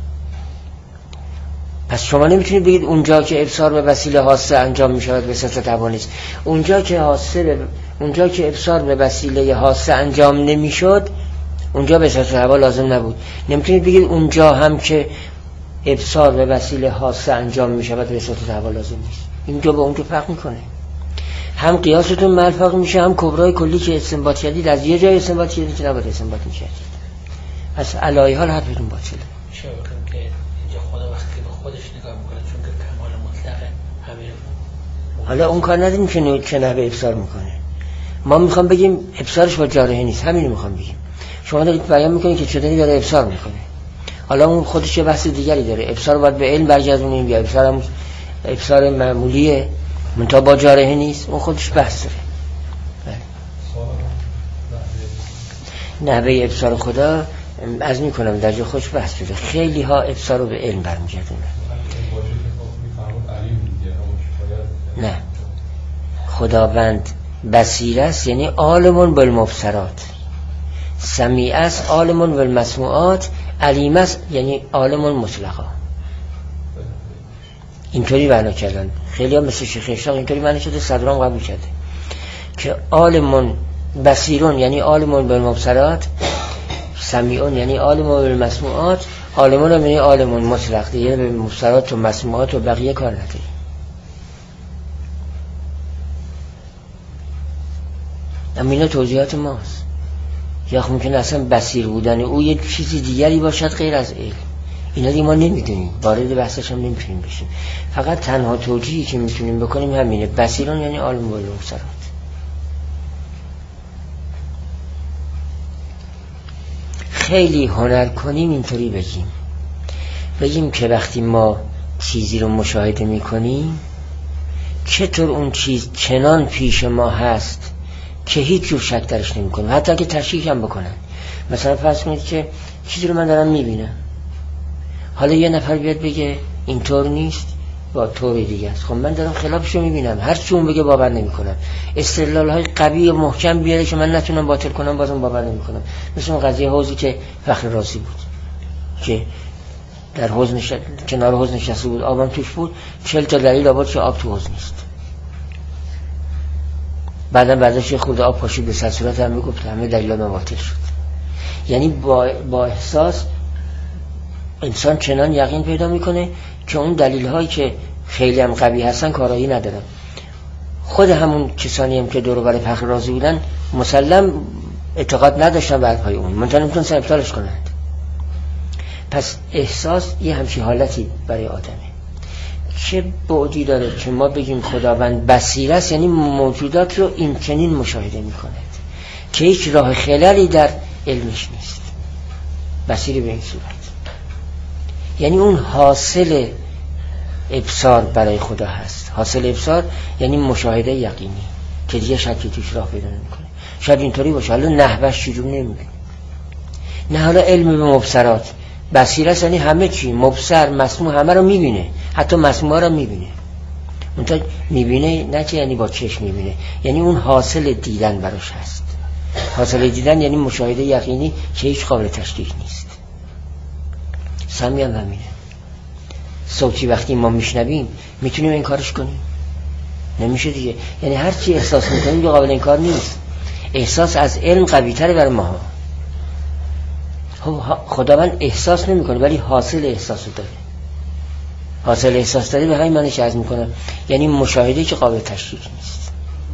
پس شما نمیتونید بگید اونجا که ابصار به وسیله حاسه انجام میشود وساطت هوا نیست. اونجا که حاسه به... اونجا که ابصار به وسیله حاسه انجام نمیشد اونجا به صورت هوا لازم نبود. نمیتونید بگید اونجا هم که ابصار به وسیله حاسه انجام میشه و به صورت هوا لازم نیست. اینجا با اونجا فرق میکنه. هم قیاستون ملفق میشه، هم کبرای کلی که استنباط کردید از یه جای استنباط کردید که نباید استنباط میکردید. پس علایه حال حرفتون باطله. میشه بگم که اینجا خدا وقتی به خودش نگاه میکنه چون که کمال مطلقه همین. حالا اون کار نداریم که چه نحوه ابصار میکنه. ما میخوام بگیم ابصارش با جارحه نیست، همین رو میخوام بگیم. شما دارید بیان میکنید که چطوری داره ابصار میکنه. حالا اون خودش یه بحث دیگری داره. ابصار باید به علم برگردونیم یا ابصار هم ابصار معمولیه منتها با جارحه نیست، اون خودش بحث داره. نحوه ابصار خدا از میکنم در جا خوش بحث شده. خیلی ها ابصار رو به علم برمیگردونه. نه، خداوند بصیر است یعنی عالم بالمبصرات، سمیع است عالم بالمسموعات، علیم است یعنی عالم مطلقا. اینطوری معنا کردن. خیلی ها مثل شیخ اشراق اینطوری معنا شده، صدرام قبول کرده که عالم بصیرون یعنی عالم بالمبصرات، سمیعون یعنی عالم بالمسموعات، عالمون یعنی عالم مطلق، دیگه به مبصرات و مسموعات و بقیه کار نداره. امینا توضیحات ماست. یا خب ممکنه اصلا بصیر بودن او یه چیزی دیگری باشد غیر از علم. اینا دیگه ما نمیدونیم، وارد بحثش هم نمیتونیم بشیم. فقط تنها توجیهی که میتونیم بکنیم همینه، بصیرون یعنی عالم بالمبصرات. خیلی هنر کنیم اینطوری بگیم بگیم که وقتی ما چیزی رو مشاهده میکنیم چطور اون چیز چنان پیش ما هست که هیچ جور شک درش نمی کنیم، حتی که تشکیک هم بکنن. مثلا فرض کنید که چیزی رو من دارم میبینم، حالا یه نفر بیاد بگه اینطور نیست با طور دیگه است، خب من دارم خلافش رو میبینم، هر چی اون بگه باور نمی کنم. استدلال های قوی و محکم بیاره که من نتونم باطل کنم بازم باور نمی کنم. مثل اون قضیه حوضی که فخر رازی بود که در حوض نشست، کنار حوض نشسته بود، آبم توش بود، چهل تا دلیل آورد که آب تو حوض نیست. بعدا بعدش یه خورده آب پاشید به سر صورت هم میگفت همه دلیل ما باطل شد. یعنی با, با احساس انسان چنان یقین پیدا میکنه که اون دلیل هایی که خیلی هم قوی هستن کارایی ندارن. خود همون کسانی هم که دور و بر فخر رازی بودن مسلم اعتقاد نداشتن بر پای اون، منتها نمیتونن ابطالش کنند. پس احساس یه همچین حالتی برای آدمه. چه بعدی داره که ما بگیم خداوند بصیر است، یعنی موجودات رو این چنین مشاهده میکند که هیچ راه خلالی در علمش نیست. بصیر به این صورت یعنی اون حاصل ابصار برای خدا هست. حاصل ابصار یعنی مشاهده یقینی که دیگه شکی توش راه پیدا نمیکنه. شاید اینطوری باشه، حالا نحوش چجور نمیدونم. نه حالا علم به مبصرات، بصیر است یعنی همه چی، مبصر مسموع همه رو میبینه، حتی مسموع رو میبینه. منتها میبینه نه که یعنی با چشم میبینه، یعنی اون حاصل دیدن براش هست. حاصل دیدن یعنی مشاهده یقینی که هیچ قابل تشکیک نیست. سمی هم همینه. صوتی وقتی ما میشنویم میتونیم این کارش کنیم؟ نمیشه دیگه. یعنی هر چی احساس میکنیم دیگه قابل این کار نیست. احساس از علم قوی تره بر ما. خداوند احساس نمیکنه ولی حاصل احساس رو داره. حاصل احساس داره به همین معنی که عرض میکنم، یعنی مشاهده که قابل تشکیک نیست.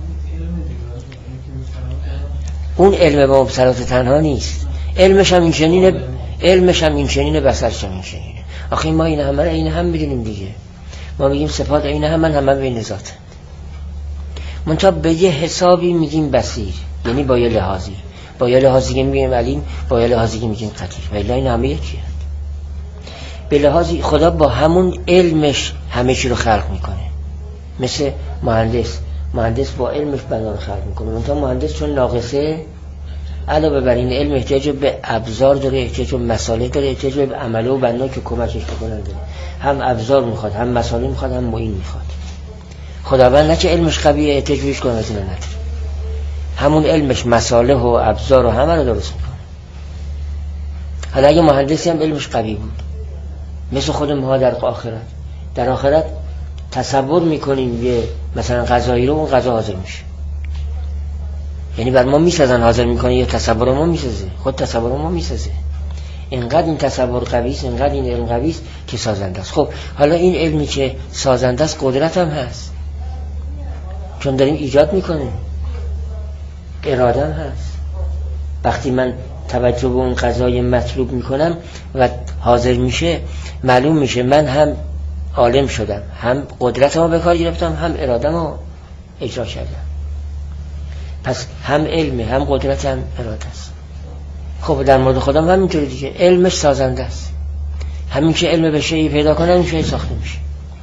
اون علم با مبصرات تنها نیست، علمش هم این چنینه، علمش هم این چنینه، بصرش هم این چنینه. آخه ما این همه این هم میدونیم دیگه. ما میگیم صفات این هم من همه به ذاتند، منتها به یه حسابی میگیم بصیر، یعنی با یه لحاظی، با یه لحاظی که میگیم علیم، با یه لحاظی که میگیم قدیر. ولی این همه یکی هست. به لحاظی خدا با همون علمش همه چی رو خلق میکنه. مثل مهندس، مهندس با علمش بنا رو خلق میکنه، منتها مهندس چون ناقصه علاوه بر این علم احتیاج به ابزار داره، احتیاج به مساله داره، احتیاج به عمله و بنا که کمکش بکنن داره. هم ابزار میخواد، هم مساله میخواد، هم معین میخواد. خداوند نه که علمش قویه احتیاج بهش کنه از اینا نداره، همون علمش مساله و ابزار و همه رو درست میکنه. حالا اگه مهندسی هم علمش قوی بود مثل خود ما در آخرت، در آخرت تصور میکنیم یه مثلا غذایی رو، اون غذا حاضر میشه، یعنی بر ما میسازن حاضر میکنه یا تصور ما میسازه؟ خود تصور ما میسازه. اینقدر این تصور قوی است، اینقدر این علم قوی است که سازنده است. خب حالا این علمی که سازنده است قدرت هم هست، چون داریم ایجاد میکنیم. اراده هم هست. وقتی من توجه به اون قضای مطلوب میکنم و حاضر میشه، معلوم میشه من هم عالم شدم، هم قدرتمو به کار گرفتم، هم ارادهمو اجرا کردم. پس هم علم، هم قدرت، هم اراده است. خب در مورد خودم همینطوری دیگه، علمش سازنده است. همین که علم به شیء پیدا کنه اون شیء ساخته میشه.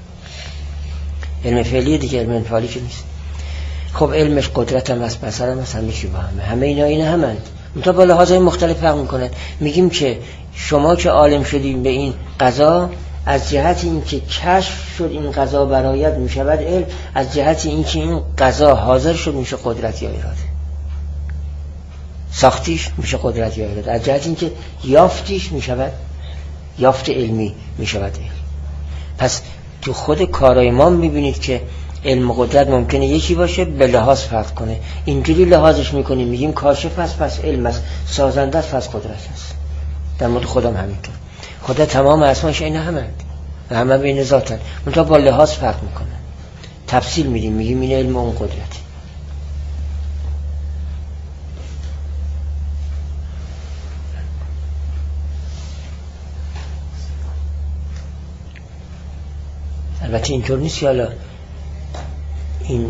علم فعلی دیگه، علم انفعالی که نیست. خب علمش قدرت هم است، بصر هم است، همه چی با همه. همه اینا این همند. منتها با لحاظهای مختلف فرق میکنن. میگیم که شما که عالم شدیم به این قضا، از جهت این که کشف شد این قضا برایت میشود علم، از جهت این که این قضا حاضر شد میشه قدرت یا اراده. ساختیش میشه قدرت یا اراده، از جهت این که یافتیش میشود یافت علمی میشود علم. پس تو خود کارای ما میبینید که علم و قدرت ممکنه یکی باشه، به لحاظ فرق کنه. اینجوری لحاظش میکنیم میگیم کاشف است پس علم است، سازنده است پس قدرت است. در مورد خودم همینطور. خدا تمام اسماش این همند و همه بین ذاتن، منتها با لحاظ فرق میکنن. تفصیل میدیم میگیم این علم و اون قدرت. البته اینطور نیست که حالا این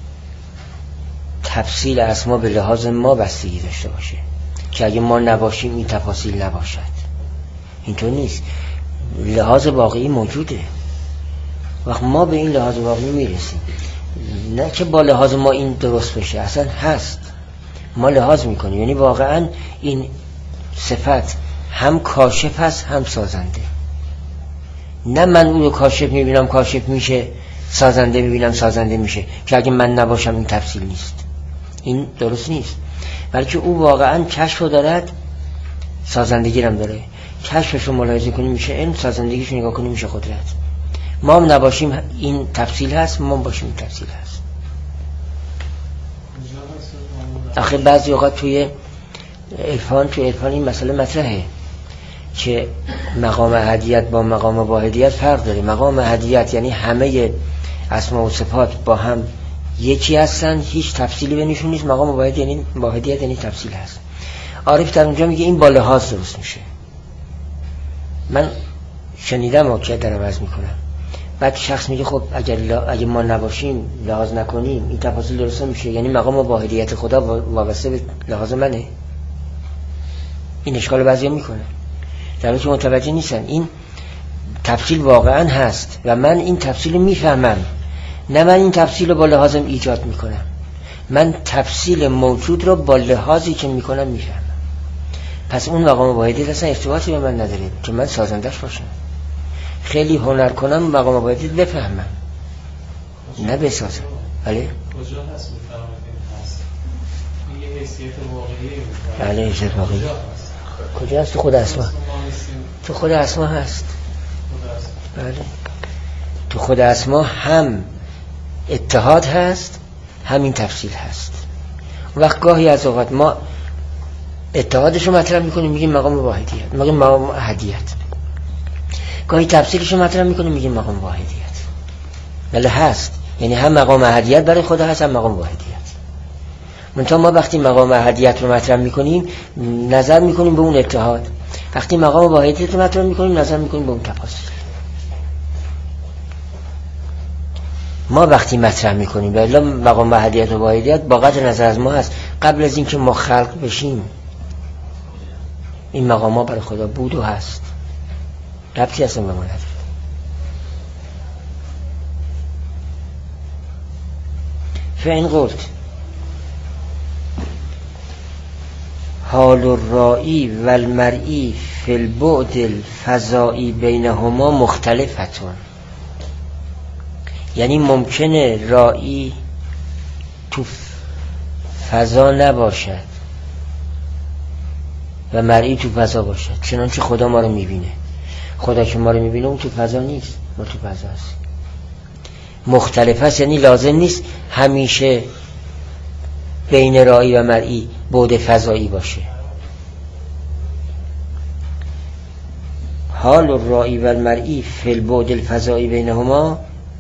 تفصیل اسما به لحاظ ما بستگی داشته باشه که اگه ما نباشیم این تفاصیل نباشد. اینطور نیست. لحاظ واقعی موجوده. وقت ما به این لحاظ واقعی میرسیم، نه که با لحاظ ما این درست بشه، اصلا هست. ما لحاظ میکنیم، یعنی واقعا این صفت هم کاشف هست هم سازنده. نه من اون رو کاشف میبینم کاشف میشه، سازنده میبینم سازنده میشه، که اگه من نباشم این تفصیل نیست. این درست نیست. بلکه او واقعا کشف رو دارد، سازندگی هم داره. کشفش رو ملاحظه کنیم میشه علم، سازندگیش رو نگاه کنیم میشه قدرت. ما هم نباشیم این تفصیل هست، ما هم باشیم این تفصیل هست. آخه بعضی اوقات توی عرفان توی عرفان این مسئله مطرحه که مقام احدیت با مقام واحدیت فرق داره. مقام احدیت یعنی همه اسما و صفات با هم یکی هستن، هیچ تفصیلی بینشون نیست. مقام واحد یعنی واحدیت یعنی تفصیل هست. عارف در اونجا میگه این با لحاظ درست میشه. من شنیدم و که دارم عرض میکنم. بعد شخص میگه خب اگر لا... اگه ما نباشیم لحاظ نکنیم این تفاصیل درست میشه، یعنی مقام واحدیت خدا وابسته به لحاظ منه. این اشکال بعضیا میکنه در حالی که متوجه نیستن. این تفصیل واقعا هست و من این تفصیل رو میفهمم، نه من این تفصیل رو با لحاظم ایجاد میکنم. من تفصیل موجود رو با لحاظی که میکنم میفهمم. پس اون مقام واحدیت اصلا ارتباطی به من نداره که من سازندش باشم. خیلی هنر کنم مقام واحدیت بفهمم نه بسازم. بله کجا هست میفهمید هست این حیثیت واقعی؟ بله حیثیت واقعی کجا هست؟ تو خود اسما. تو خود اسما هست. بله تو خود اسما هم اتحاد هست همین تفصیل هست. وقت گاهی از اوقات ما اتحادش رو مطرح میکنیم میگیم مقام واحدیت، میگیم مقام احدیت. گاهی تفصیلش رو مطرح میکنیم میگیم مقام واحدیت. بله هست، یعنی هم مقام احدیت برای خدا هست هم مقام واحدیت. منتها ما وقتی مقام احدیت رو مطرح میکنیم نظر میکنیم به اون اتحاد، وقتی مقام واحدیت رو مطرح میکنیم نظر میکنیم به اون تفاصیل. ما وقتی مطرح میکنیم بله مقام احدیت و واحدیت با قدر نظر از ما هست. قبل از اینکه ما خلق بشیم این مقام ها برای خدا بود و هست، ربطی اصلا به ما نداره. فإن قلت حال الرایی و المرئی فی البعد الفضایی بینهما مختلفتون، یعنی ممکنه رایی تو فضا نباشد و مرئی تو فضا باشد، چنانچه خدا ما رو میبینه. خدا که ما رو میبینه اون تو فضا نیست، ما تو فضا هست. مختلف است یعنی لازم نیست همیشه بین رایی و مرئی بعد فضایی باشه. حال الرایی و المرئی فی البعد الفضایی بینهما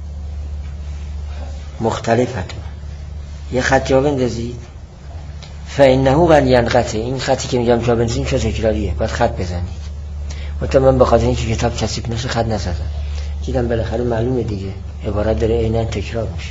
مختلفه. یه خط جا بندازید. فانه قد ینقطع. این خطی که میگم جا بندازید چه تکراریه، باید خط بزنید. مثلا من بخاطر اینکه کتاب کثیف نشه خط نزدم، دیدم بالاخره معلومه دیگه عبارت داره عیناً تکرار میشه.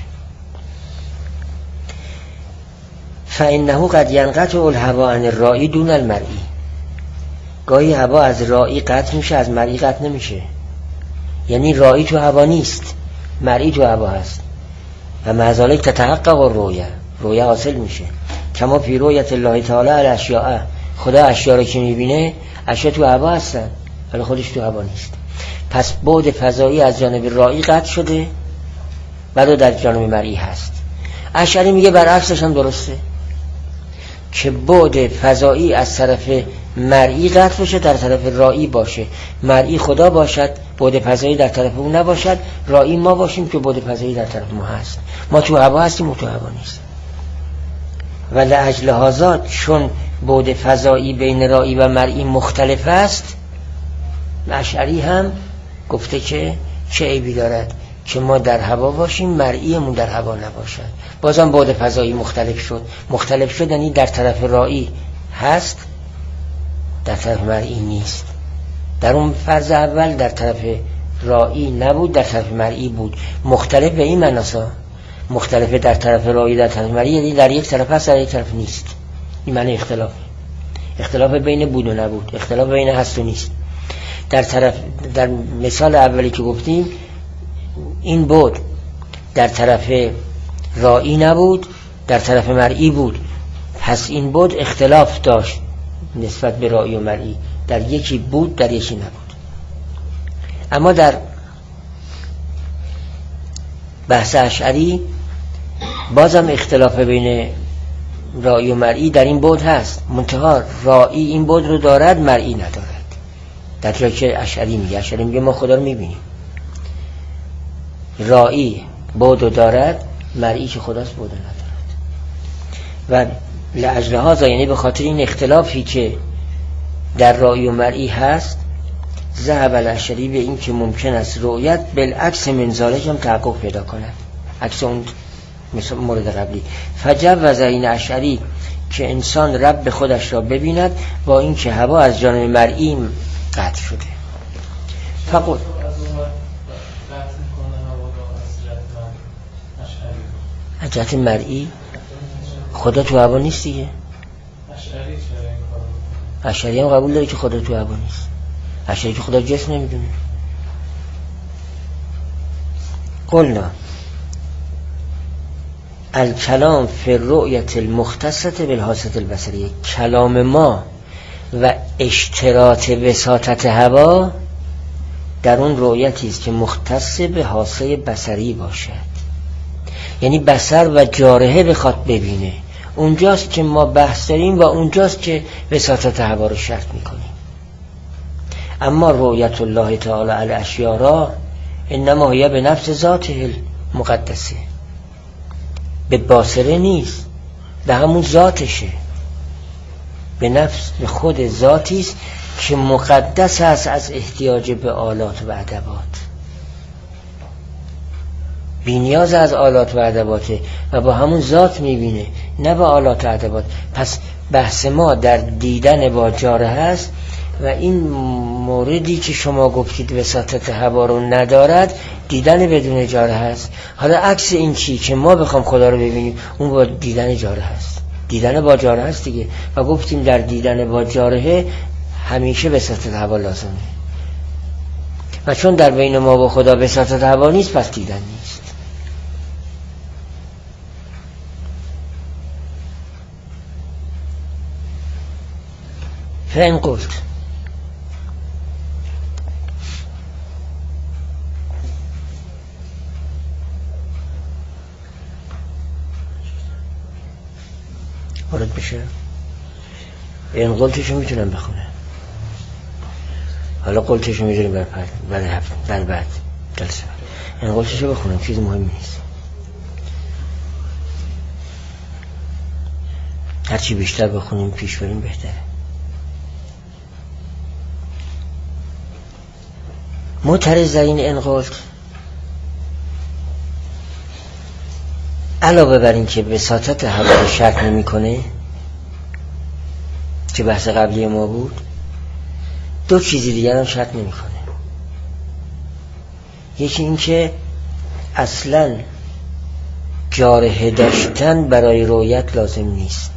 فانه قد ینقطع الهوا عن الرایی دون المرئی. گاهی هوا از رایی قطع میشه، از مرئی قطع نمیشه. یعنی رایی تو هوا نیست، مرئی تو هوا هست و مع ذلک تتحقق الرؤیه، رؤیه حاصل میشه. کما فی رؤیت الله تعالی الاشیاء، خدا اشیاء رو که میبینه اشیاء تو هوا هستن ولی خودش تو هوا نیست. پس بعد فضایی از جانب رایی قطع شده، بعد در جانب مرئی هست. اشعری میگه برعکسش هم درسته که بعد فضایی از طرف مرئی قطع بشه، در طرف رایی باشه. مرئی خدا باشد، بعد فضایی در طرف اون نباشد. رایی ما باشیم که بعد فضایی در طرف ما هست. ما تو هوا هستیم، او تو هوا نیست. و لاجل هذا چون بعد فضایی بین رایی و مرئی مختلف است، اشعری هم گفته که چه عیبی دارد که ما در هوا باشیم، مرئیمون در هوا نباشد. بازم بعد فضایی مختلف شد. مختلف شد یعنی در طرف رایی هست، در طرف مرئی نیست. در اون فرض اول در طرف رایی نبود، در طرف مرئی بود. مختلف به این معناسا، مختلف در طرف رایی در طرف مرئی یعنی در یک طرف هست در یک طرف نیست. این معنی اختلاف. اختلاف بین بود و نبود، اختلاف بین هست و نیست. در طرف در مثال اولی که گفتیم این بود در طرف رایی نبود، در طرف مرئی بود. پس این بود اختلاف داشت نسبت به رایی و مرئی، در یکی بود در یکی نبود. اما در بحث اشعری بازم اختلاف بین رایی و مرئی در این بود هست، منتها رایی این بود رو دارد، مرئی ندارد. در جایی که اشعری میگه، اشعری میگه ما خدا رو میبینیم، رایی بود رو دارد، مرئی که خداست بود رو ندارد. و لاجل هذا یعنی به خاطر این اختلافی که در رایی و مرئی هست، ذهب الاشعری به این که ممکن است رؤیت بالعکس من ذلک هم تحقق پیدا کند، عکس اون مثل مورد قبلی. فجوز این اشعری که انسان رب خودش را ببیند با این که هوا از جانب مرئی قطع شده. فقط از جهت مرئی خدا تو هوا نیست دیگه. اشعری هم قبول داره که خدا تو هوا نیست. اشعری که خدا جسم نمیدونه. قلنا الکلام فی الرؤیت المختصة بالحاسة البصریه، کلام ما و اشتراط وساطت هوا در اون رؤیتی است که مختص به حاسه بصری باشد، یعنی بصر و جارحه بخواد ببینه. اونجاست که ما بحث داریم و اونجاست که وساطت هوا رو شرط میکنیم. اما رؤیت الله تعالی الاشیاء را انما هی به نفس ذاته المقدسه، به باصره نیست، به همون ذاتشه، به نفس به خود ذاتی است که مقدس است از احتیاج به آلات و ادوات، بی نیاز از آلات و ادواته و با همون ذات میبینه، نه با آلات و ادوات. پس بحث ما در دیدن با جاره هست و این موردی که شما گفتید وساطت هوا رو ندارد، دیدن بدون جاره هست. حالا عکس این چی که ما بخوام خدا رو ببینیم، اون با دیدن جاره هست، دیدن با جاره هست دیگه. و گفتیم در دیدن با جاره همیشه وساطت هوا لازمه، و چون در بین ما و خدا وساطت هوا نیست، پس دیدن نیست. فإن قلت وارد بشه، این قلتشو میتونم بخونه. حالا قلتشو میتونیم بر بعد بر هفت بر بعد جلسه این قلتشو بخونم، چیز مهمی نیست. هرچی بیشتر بخونیم پیش بریم بهتره. معترض در این انقلت علاوه بر این که بساطت حوادث شک نمی کنه که بحث قبلی ما بود، دو چیزی دیگر هم شک نمی کنه. یکی این که اصلا جارحه داشتن برای رؤیت لازم نیست.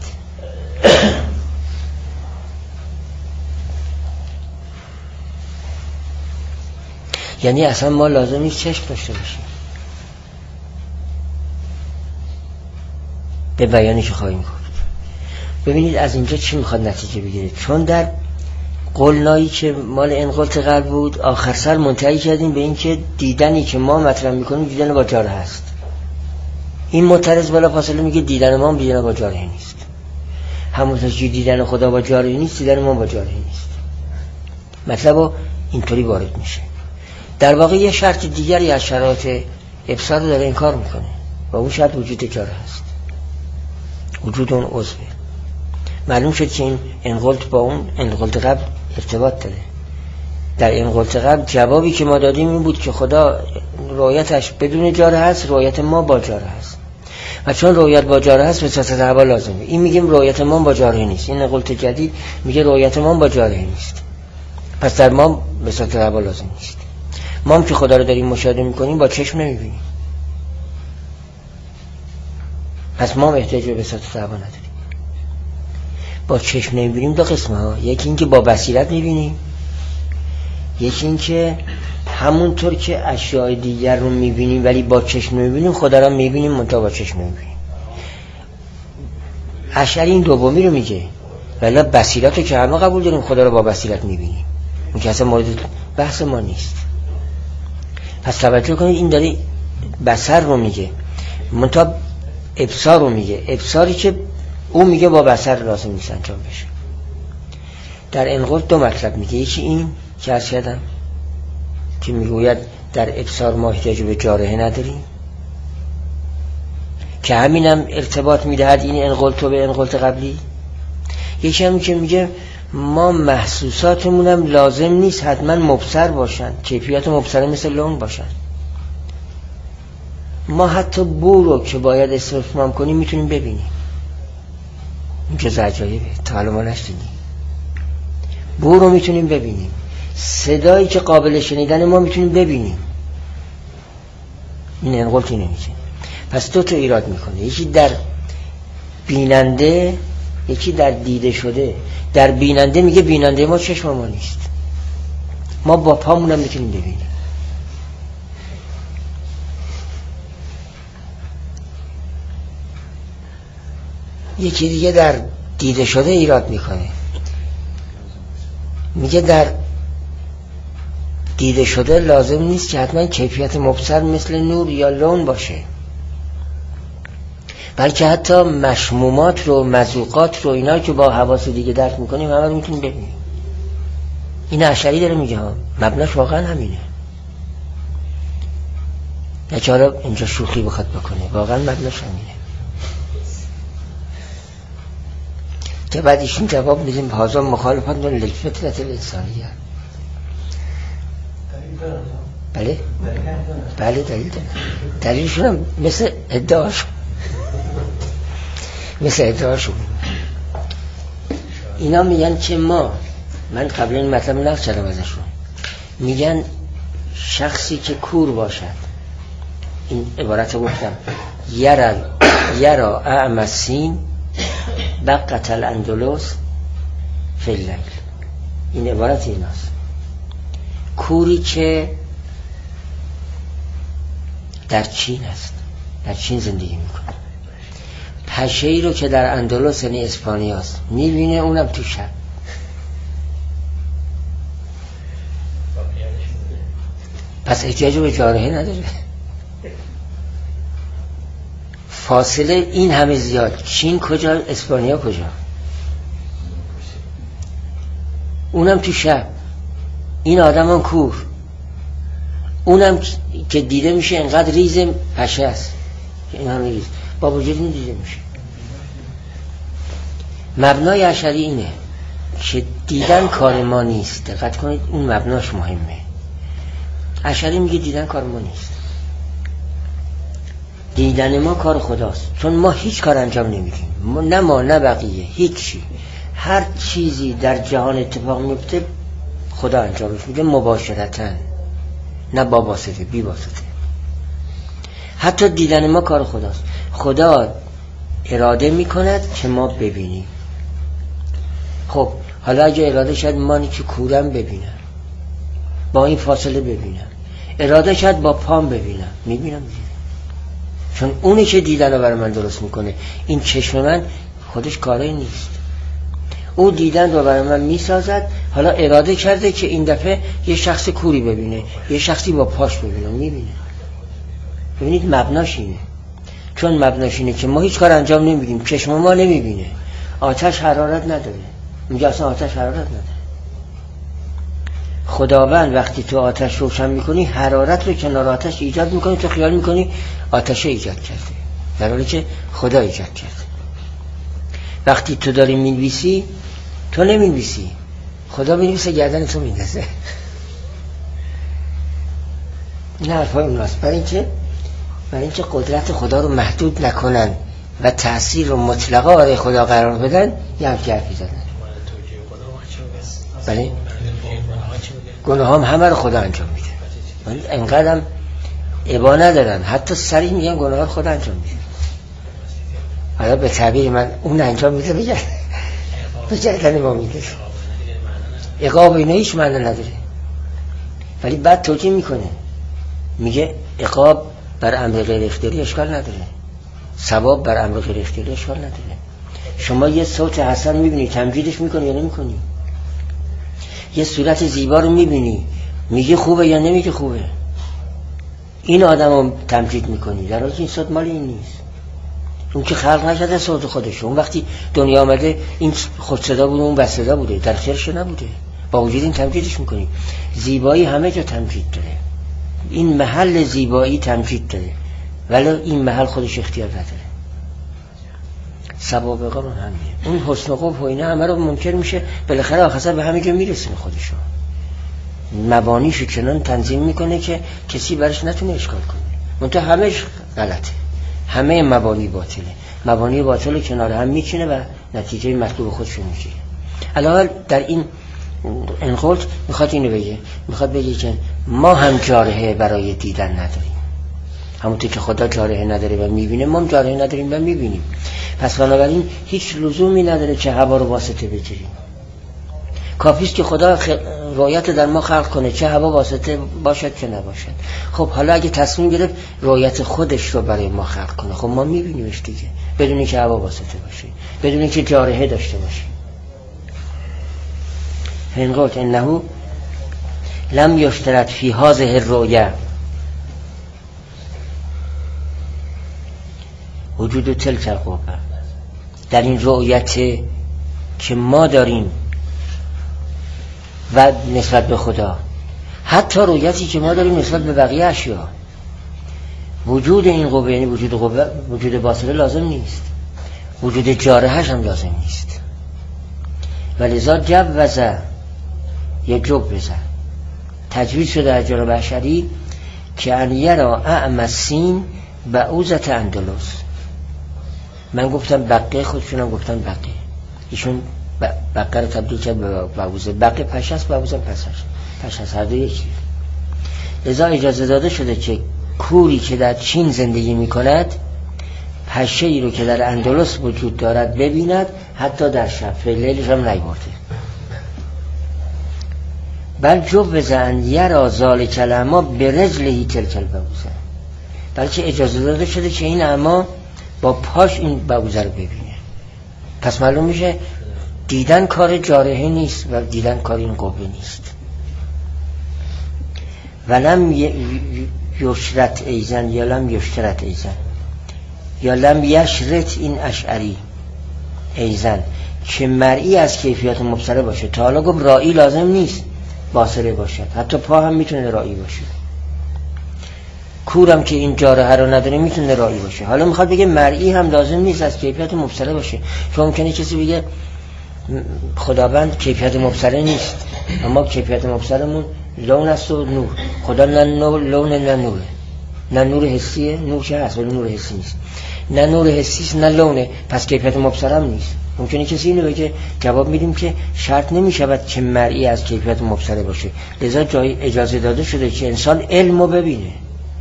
یعنی اصلا ما لازم نیست چشم داشته باشیم به بیانی که خواهیم گفت. ببینید از اینجا چی میخواد نتیجه بگیرید. چون در قولنایی که مال انقلت قلب بود آخر سر منتهی کردیم به این که دیدنی که ما مطرح میکنیم دیدن با جاره هست. این معترض بلا فاصله میگه دیدن ما دیدن با جاره نیست. همونطور که دیدن خدا با جاره نیست دیدن ما با جاره نیست. مطلب اینطوری وارد میشه. در واقع یه شرط دیگری از شرایط ابصار رو داره انکار میکنه و اون شرط وجود جاره هست، وجود اون عضوه. معلوم شد که این انقلت با اون انقلت قبل ارتباط داره. در انقلت قبل جوابی که ما دادیم این بود که خدا رؤیتش بدون جاره هست، رؤیت ما با جاره هست. و چون رؤیت با جاره هست وساطت هوا لازمه. این میگیم رؤیت ما با جاره نیست. این انقلت جدید میگه رؤیت ما با جاره نیست. پس در ما وساطت هوا لازم نیست. ما هم که خدا رو داریم مشاهده میکنیم با چشم نمیبینیم. پس ما هم احتیاج به وساطت هوا نداریم. با چشم نمیبینیم دو قسمه ها. یکی این که با بصیرت میبینیم، یکی این که همونطور که اشیاء دیگر رو میبینیم ولی با چشم نمیبینیم خدا رو میبینیم منتها با چشم نمیبینیم. اشعری این دومی رو میگه ولی بصیرت رو که همه قبول داریم خدا رو با بصیرت میبینیم. اون که اصلا مورد بحث ما نیست. پس توجه کنید این داره بصر رو میگه منتها ابصار رو میگه. ابصاری که اون میگه با بصر لازم نیست انجام بشه. در انقلت دو مطلب میگه. یکی این که عرض کردم که میگوید در ابصار ما احتیاج به جارحه نداریم که همینم ارتباط میدهد این انقلت به انقلت قبلی. یکی هم که میگه ما محسوساتمونم لازم نیست حتما مبصر باشن، کیفیت مبصره مثل لون باشن. ما حتی بو رو که باید استفهام کنیم میتونیم ببینیم. این جز عجایبه، تا حالا ما نشدیدیم. بو رو میتونیم ببینیم، صدایی که قابل شنیدن ما میتونیم ببینیم. این انقلتی نمیشه. پس دو تا ایراد میکنه، یکی در بیننده یکی در دیده شده. در بیننده میگه بیننده ما چشم ما نیست، ما با پامونم میتونیم ببینیم. یکی دیگه در دیده شده ایراد میکنه، میگه در دیده شده لازم نیست که حتما کیفیت مبصر مثل نور یا لون باشه، بلکه حتی مشمومات رو، مذوقات رو، اینا که با حواس دیگه درک میکنیم همه رو میتونیم ببینیم. این اشعری داره میگه ها، مبناش واقعا همینه. نه که حالا اینجا شوخی بخواد بکنه، واقعا مبناش همینه. که بعد ایشون جواب میدیم هازم مخالفت دون لکفت انسانیه. بله بله دلیل داره. دلیلشون هم مثل ادعاشون مثل ادعاشون اینا میگن که ما، من قبل این مطلب نقل کردم ازشون، میگن شخصی که کور باشد، این عبارت رو گفتم، یرا یرا اعمسین بقت الاندلس فی اللیل، این عبارت ایناست. کوری که در چین است، در چین زندگی میکنه، پشه‌ای رو که در اندلس یعنی اسپانیا است میبینه، اونم تو شب. پس احتیاج به جارحه نداره. فاصله این همه زیاد، چین کجا اسپانیا کجا، اونم تو شب، این آدم هم کور، اونم که دیده میشه انقدر ریز پشه است که این همه ریز با وجود این دیده میشه. مبنای اشعری اینه که دیدن کار ما نیست. دقت کنید اون مبناش مهمه. اشعری میگه دیدن کار ما نیست، دیدن ما کار خداست، چون ما هیچ کار انجام نمیدیم، نه ما نه بقیه، هیچی. هر چیزی در جهان اتفاق میفته خدا انجامش میده مباشرتاً، نه با واسطه، بی واسطه. حتی دیدن ما کار خداست. خدا اراده میکند که ما ببینیم. خب حالا اگه اراده شد مانی که کورم ببینم، با این فاصله ببینم، اراده شد با پام ببینم، میبینم دیگه، چون اونی که دیدن رو برای من درست میکنه. این چشم من خودش کاری نیست، او دیدن رو برای من میسازد. حالا اراده کرده که این دفعه یه شخص کوری ببینه، یه شخصی با پاش ببینه، میبینه. ببینید مبناش اینه. چون مبناش اینه که ما هیچ کار انجام نمیدیم، چشم ما نمیبینه. آتش حرارت نداره، میگه اصلا آتش حرارت نداره. خداوند وقتی تو آتش روشن میکنی حرارت رو کنار آتش ایجاد میکنی، تو خیال میکنی آتش ایجاد کرده، در حالی که خدا ایجاد کرده. وقتی تو داری مینویسی تو نمینویسی، خدا مینویسه گردن تو میندازه. این حرفای اوناست. برای اینکه برای اینکه قدرت خدا رو محدود نکنن و تأثیر رو مطلقا برای خدا قرار بدن، یه همچه حرفی زدن. بله گناه هم همه رو خدا انجام میده، اینقدر هم ابا ندارن، حتی سریع میگن گناه رو خدا انجام میده. حالا به تعبیر من اون انجام میده بگه به گردن ما میده. عقاب اینا هیچ معنی نداره، ولی بعد توجیه میکنه، میگه عقاب بر امر غیر اختیاری اشکال نداره، ثواب بر امر غیر اختیاری اشکال نداره. شما یه صوت حسن میبینی تمجیدش میکنی یا نمیکنی؟ یه صورت زیبا رو میبینی میگه خوبه یا نمیگه خوبه؟ این آدم رو تمجید میکنی، در حالی که این صوت مال این نیست. اون که خلق نشده صوت خودشه، اون وقتی دنیا آمده این خود صدا بوده، اون بس صدا بوده، در خیرش نبوده، با وجود این تمجیدش میکنی. زیبایی همه جا تمجید داره، این محل زیبایی تمجید داره، ولی این محل خودش اختیار نداره. سبابقه رو همینه. اون حسن و قبح و اینه همه رو منکر میشه، بالاخره آخر به همه جا میرسونه. خودشو مبانیشو چنان تنظیم میکنه که کسی برش نتونه اشکال کنه. منتها همش غلطه، همه مبانی باطله. مبانی باطل کنار هم میچینه و نتیجه مطلوب خودشو میگیره. الان در این انقلت میخواد اینو بگه، میخواد بگه که ما هم جارحه برای دیدن نداریم، همونطور که خدا جارحه نداره و میبینه، ما هم جارحه نداریم و میبینیم. پس بنابراین هیچ لزومی نداره که هوا رو واسطه بگیریم. کافیست که خدا خ... رؤیت در ما خلق کنه، چه هوا واسطه باشد چه نباشد. خب حالا اگه تصمیم گرفت رؤیت خودش رو برای ما خلق کنه، خب ما میبینیمش دیگه، بدون اینکه هوا واسطه باشه، بدون اینکه جارحه داشته باشه. فینقلت انه لم یشترط فی هذه الرؤیا وجود تلک القوه، در این رؤیت که ما داریم و نسبت به خدا، حتی رؤیتی که ما داریم نسبت به بقیه اشیا، وجود این قوه، یعنی وجود قوه، وجود باطله لازم نیست، وجود جارحه‌اش هم لازم نیست. ولذا جوزه یا جوزه تجویز شده از جناب اشعری که ان یرا اعمسین بعوزت اندلس. من گفتم بقیه، خودشونم گفتن بقیه، ایشون بقیه رو تبدیل کرد به بعوزه. بقیه پش هست، بعوزه پس هست، پش هست، هر دو یکی. لذا اجازه داده شده که کوری که در چین زندگی می کند پشه ای رو که در اندلس وجود دارد ببیند، حتی در شب، فلیلش هم نیورده. بل جوز ان یرا ذالک الاعمی برجله تلک البعوزه، بلکه اجازه داده شده که این اعمی با پاش این بعوزه رو ببینه. پس معلوم میشه دیدن کار جارحه نیست و دیدن کار این قوه نیست. ولم یشرت ایزن یا لم یشترت ایزن یا لم یشرت این اشعری ایزن که مرئی از کیفیت مبصره باشه. تا حالا گفت رائی لازم نیست باصره باشه، حتی پا هم میتونه رائی باشه. کورم که این جارحه رو نداره میتونه رائی باشه. حالا میخواد بگه مرئی هم لازم نیست از کیفیت مبصره باشه، چون ممکنه کسی بگه خداوند کیفیت مبصره نیست، اما کیفیت مبصرمون لون است و نور. خدا نه لون نه نوره، نه نور حسیه، نور که هست ولی نور حسی نیست، نه نور حسی است نه لونه، پس کیفیت مبصرم نیست. ممکنه کسی اینو بگه، جواب میدیم که شرط نمیشود که مرئی از کیفیت مبصره باشه، لذا جای اجازه داده شده که انسان علمو ببینه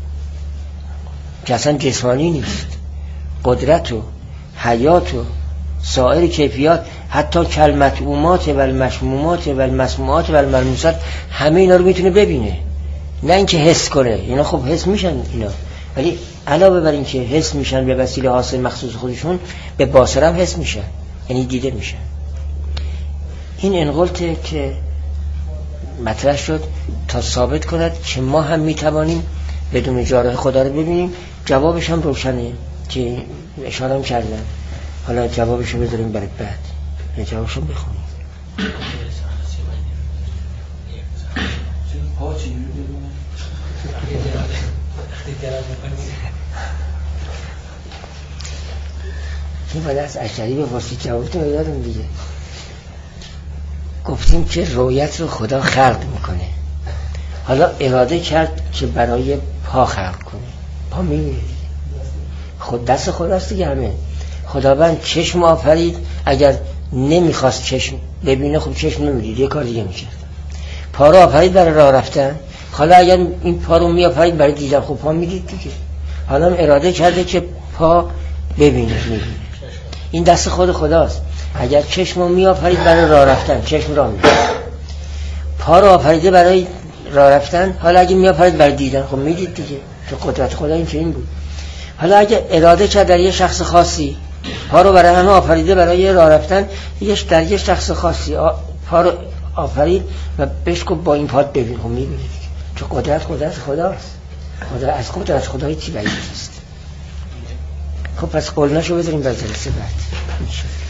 که اصلا جسمانی نیست. قدرت و حیات و سایر کیفیات، حتی کلمتعومات و المشمومات و المسموعات و الملموسات، همه اینا رو میتونه ببینه، نه اینکه حس کنه. اینا خب حس میشن اینا، ولی علاوه بر این که حس میشن به وسیله حاصل مخصوص خودشون، به باصر هم حس میشن، یعنی دیده میشن. این انقلته که مطرح شد تا ثابت کند که ما هم میتوانیم بدون جارح خدا رو ببینیم. جوابش هم روشنه که اشاره هم کردن. حالا جوابش رو بذاریم برای بعد، یا جوابش رو بخونیم. پا چی رو ببینه؟ این باید از اشعری به فارسی جواب تو یادم دیگه. گفتیم که رویت رو خدا خلق میکنه، حالا اراده کرد که برای پا خلق کنه. پا میبینه خود دست خداست دیگه. همه خداوند چشم آفرید، اگر نمیخواست چشم ببینه خب چشم نمیدید، یه کار دیگه میکرد. پا رو آفرید برای راه رفتن، حالا اگر این پا رو میآفرید برای دیدن خب پا میدید دیگه. حالا اراده کرده که پا ببینه، میبینه. این دست خود خداست. اگر چشم رو میآفرید برای راه رفتن، چشم راه میده. پا رو آفریده برای راه رفتن، حالا اگه میآفرید برای دیدن خب میدید دیگه. تو قدرت خدا این چنین بود. حالا اگه اراده کرد در یه شخص خاصی پا رو برای همه آفریده برای راه رفتن، یه در یه شخص خاصی پا رو آفرید و بهش گفت با این پات ببین، خب میبینید. چون قدرت قدرت خداست. قدرت از قدرت خدا هیچی بعید نیست. خب پس قولناشو بذاریم برای جلسه بعد.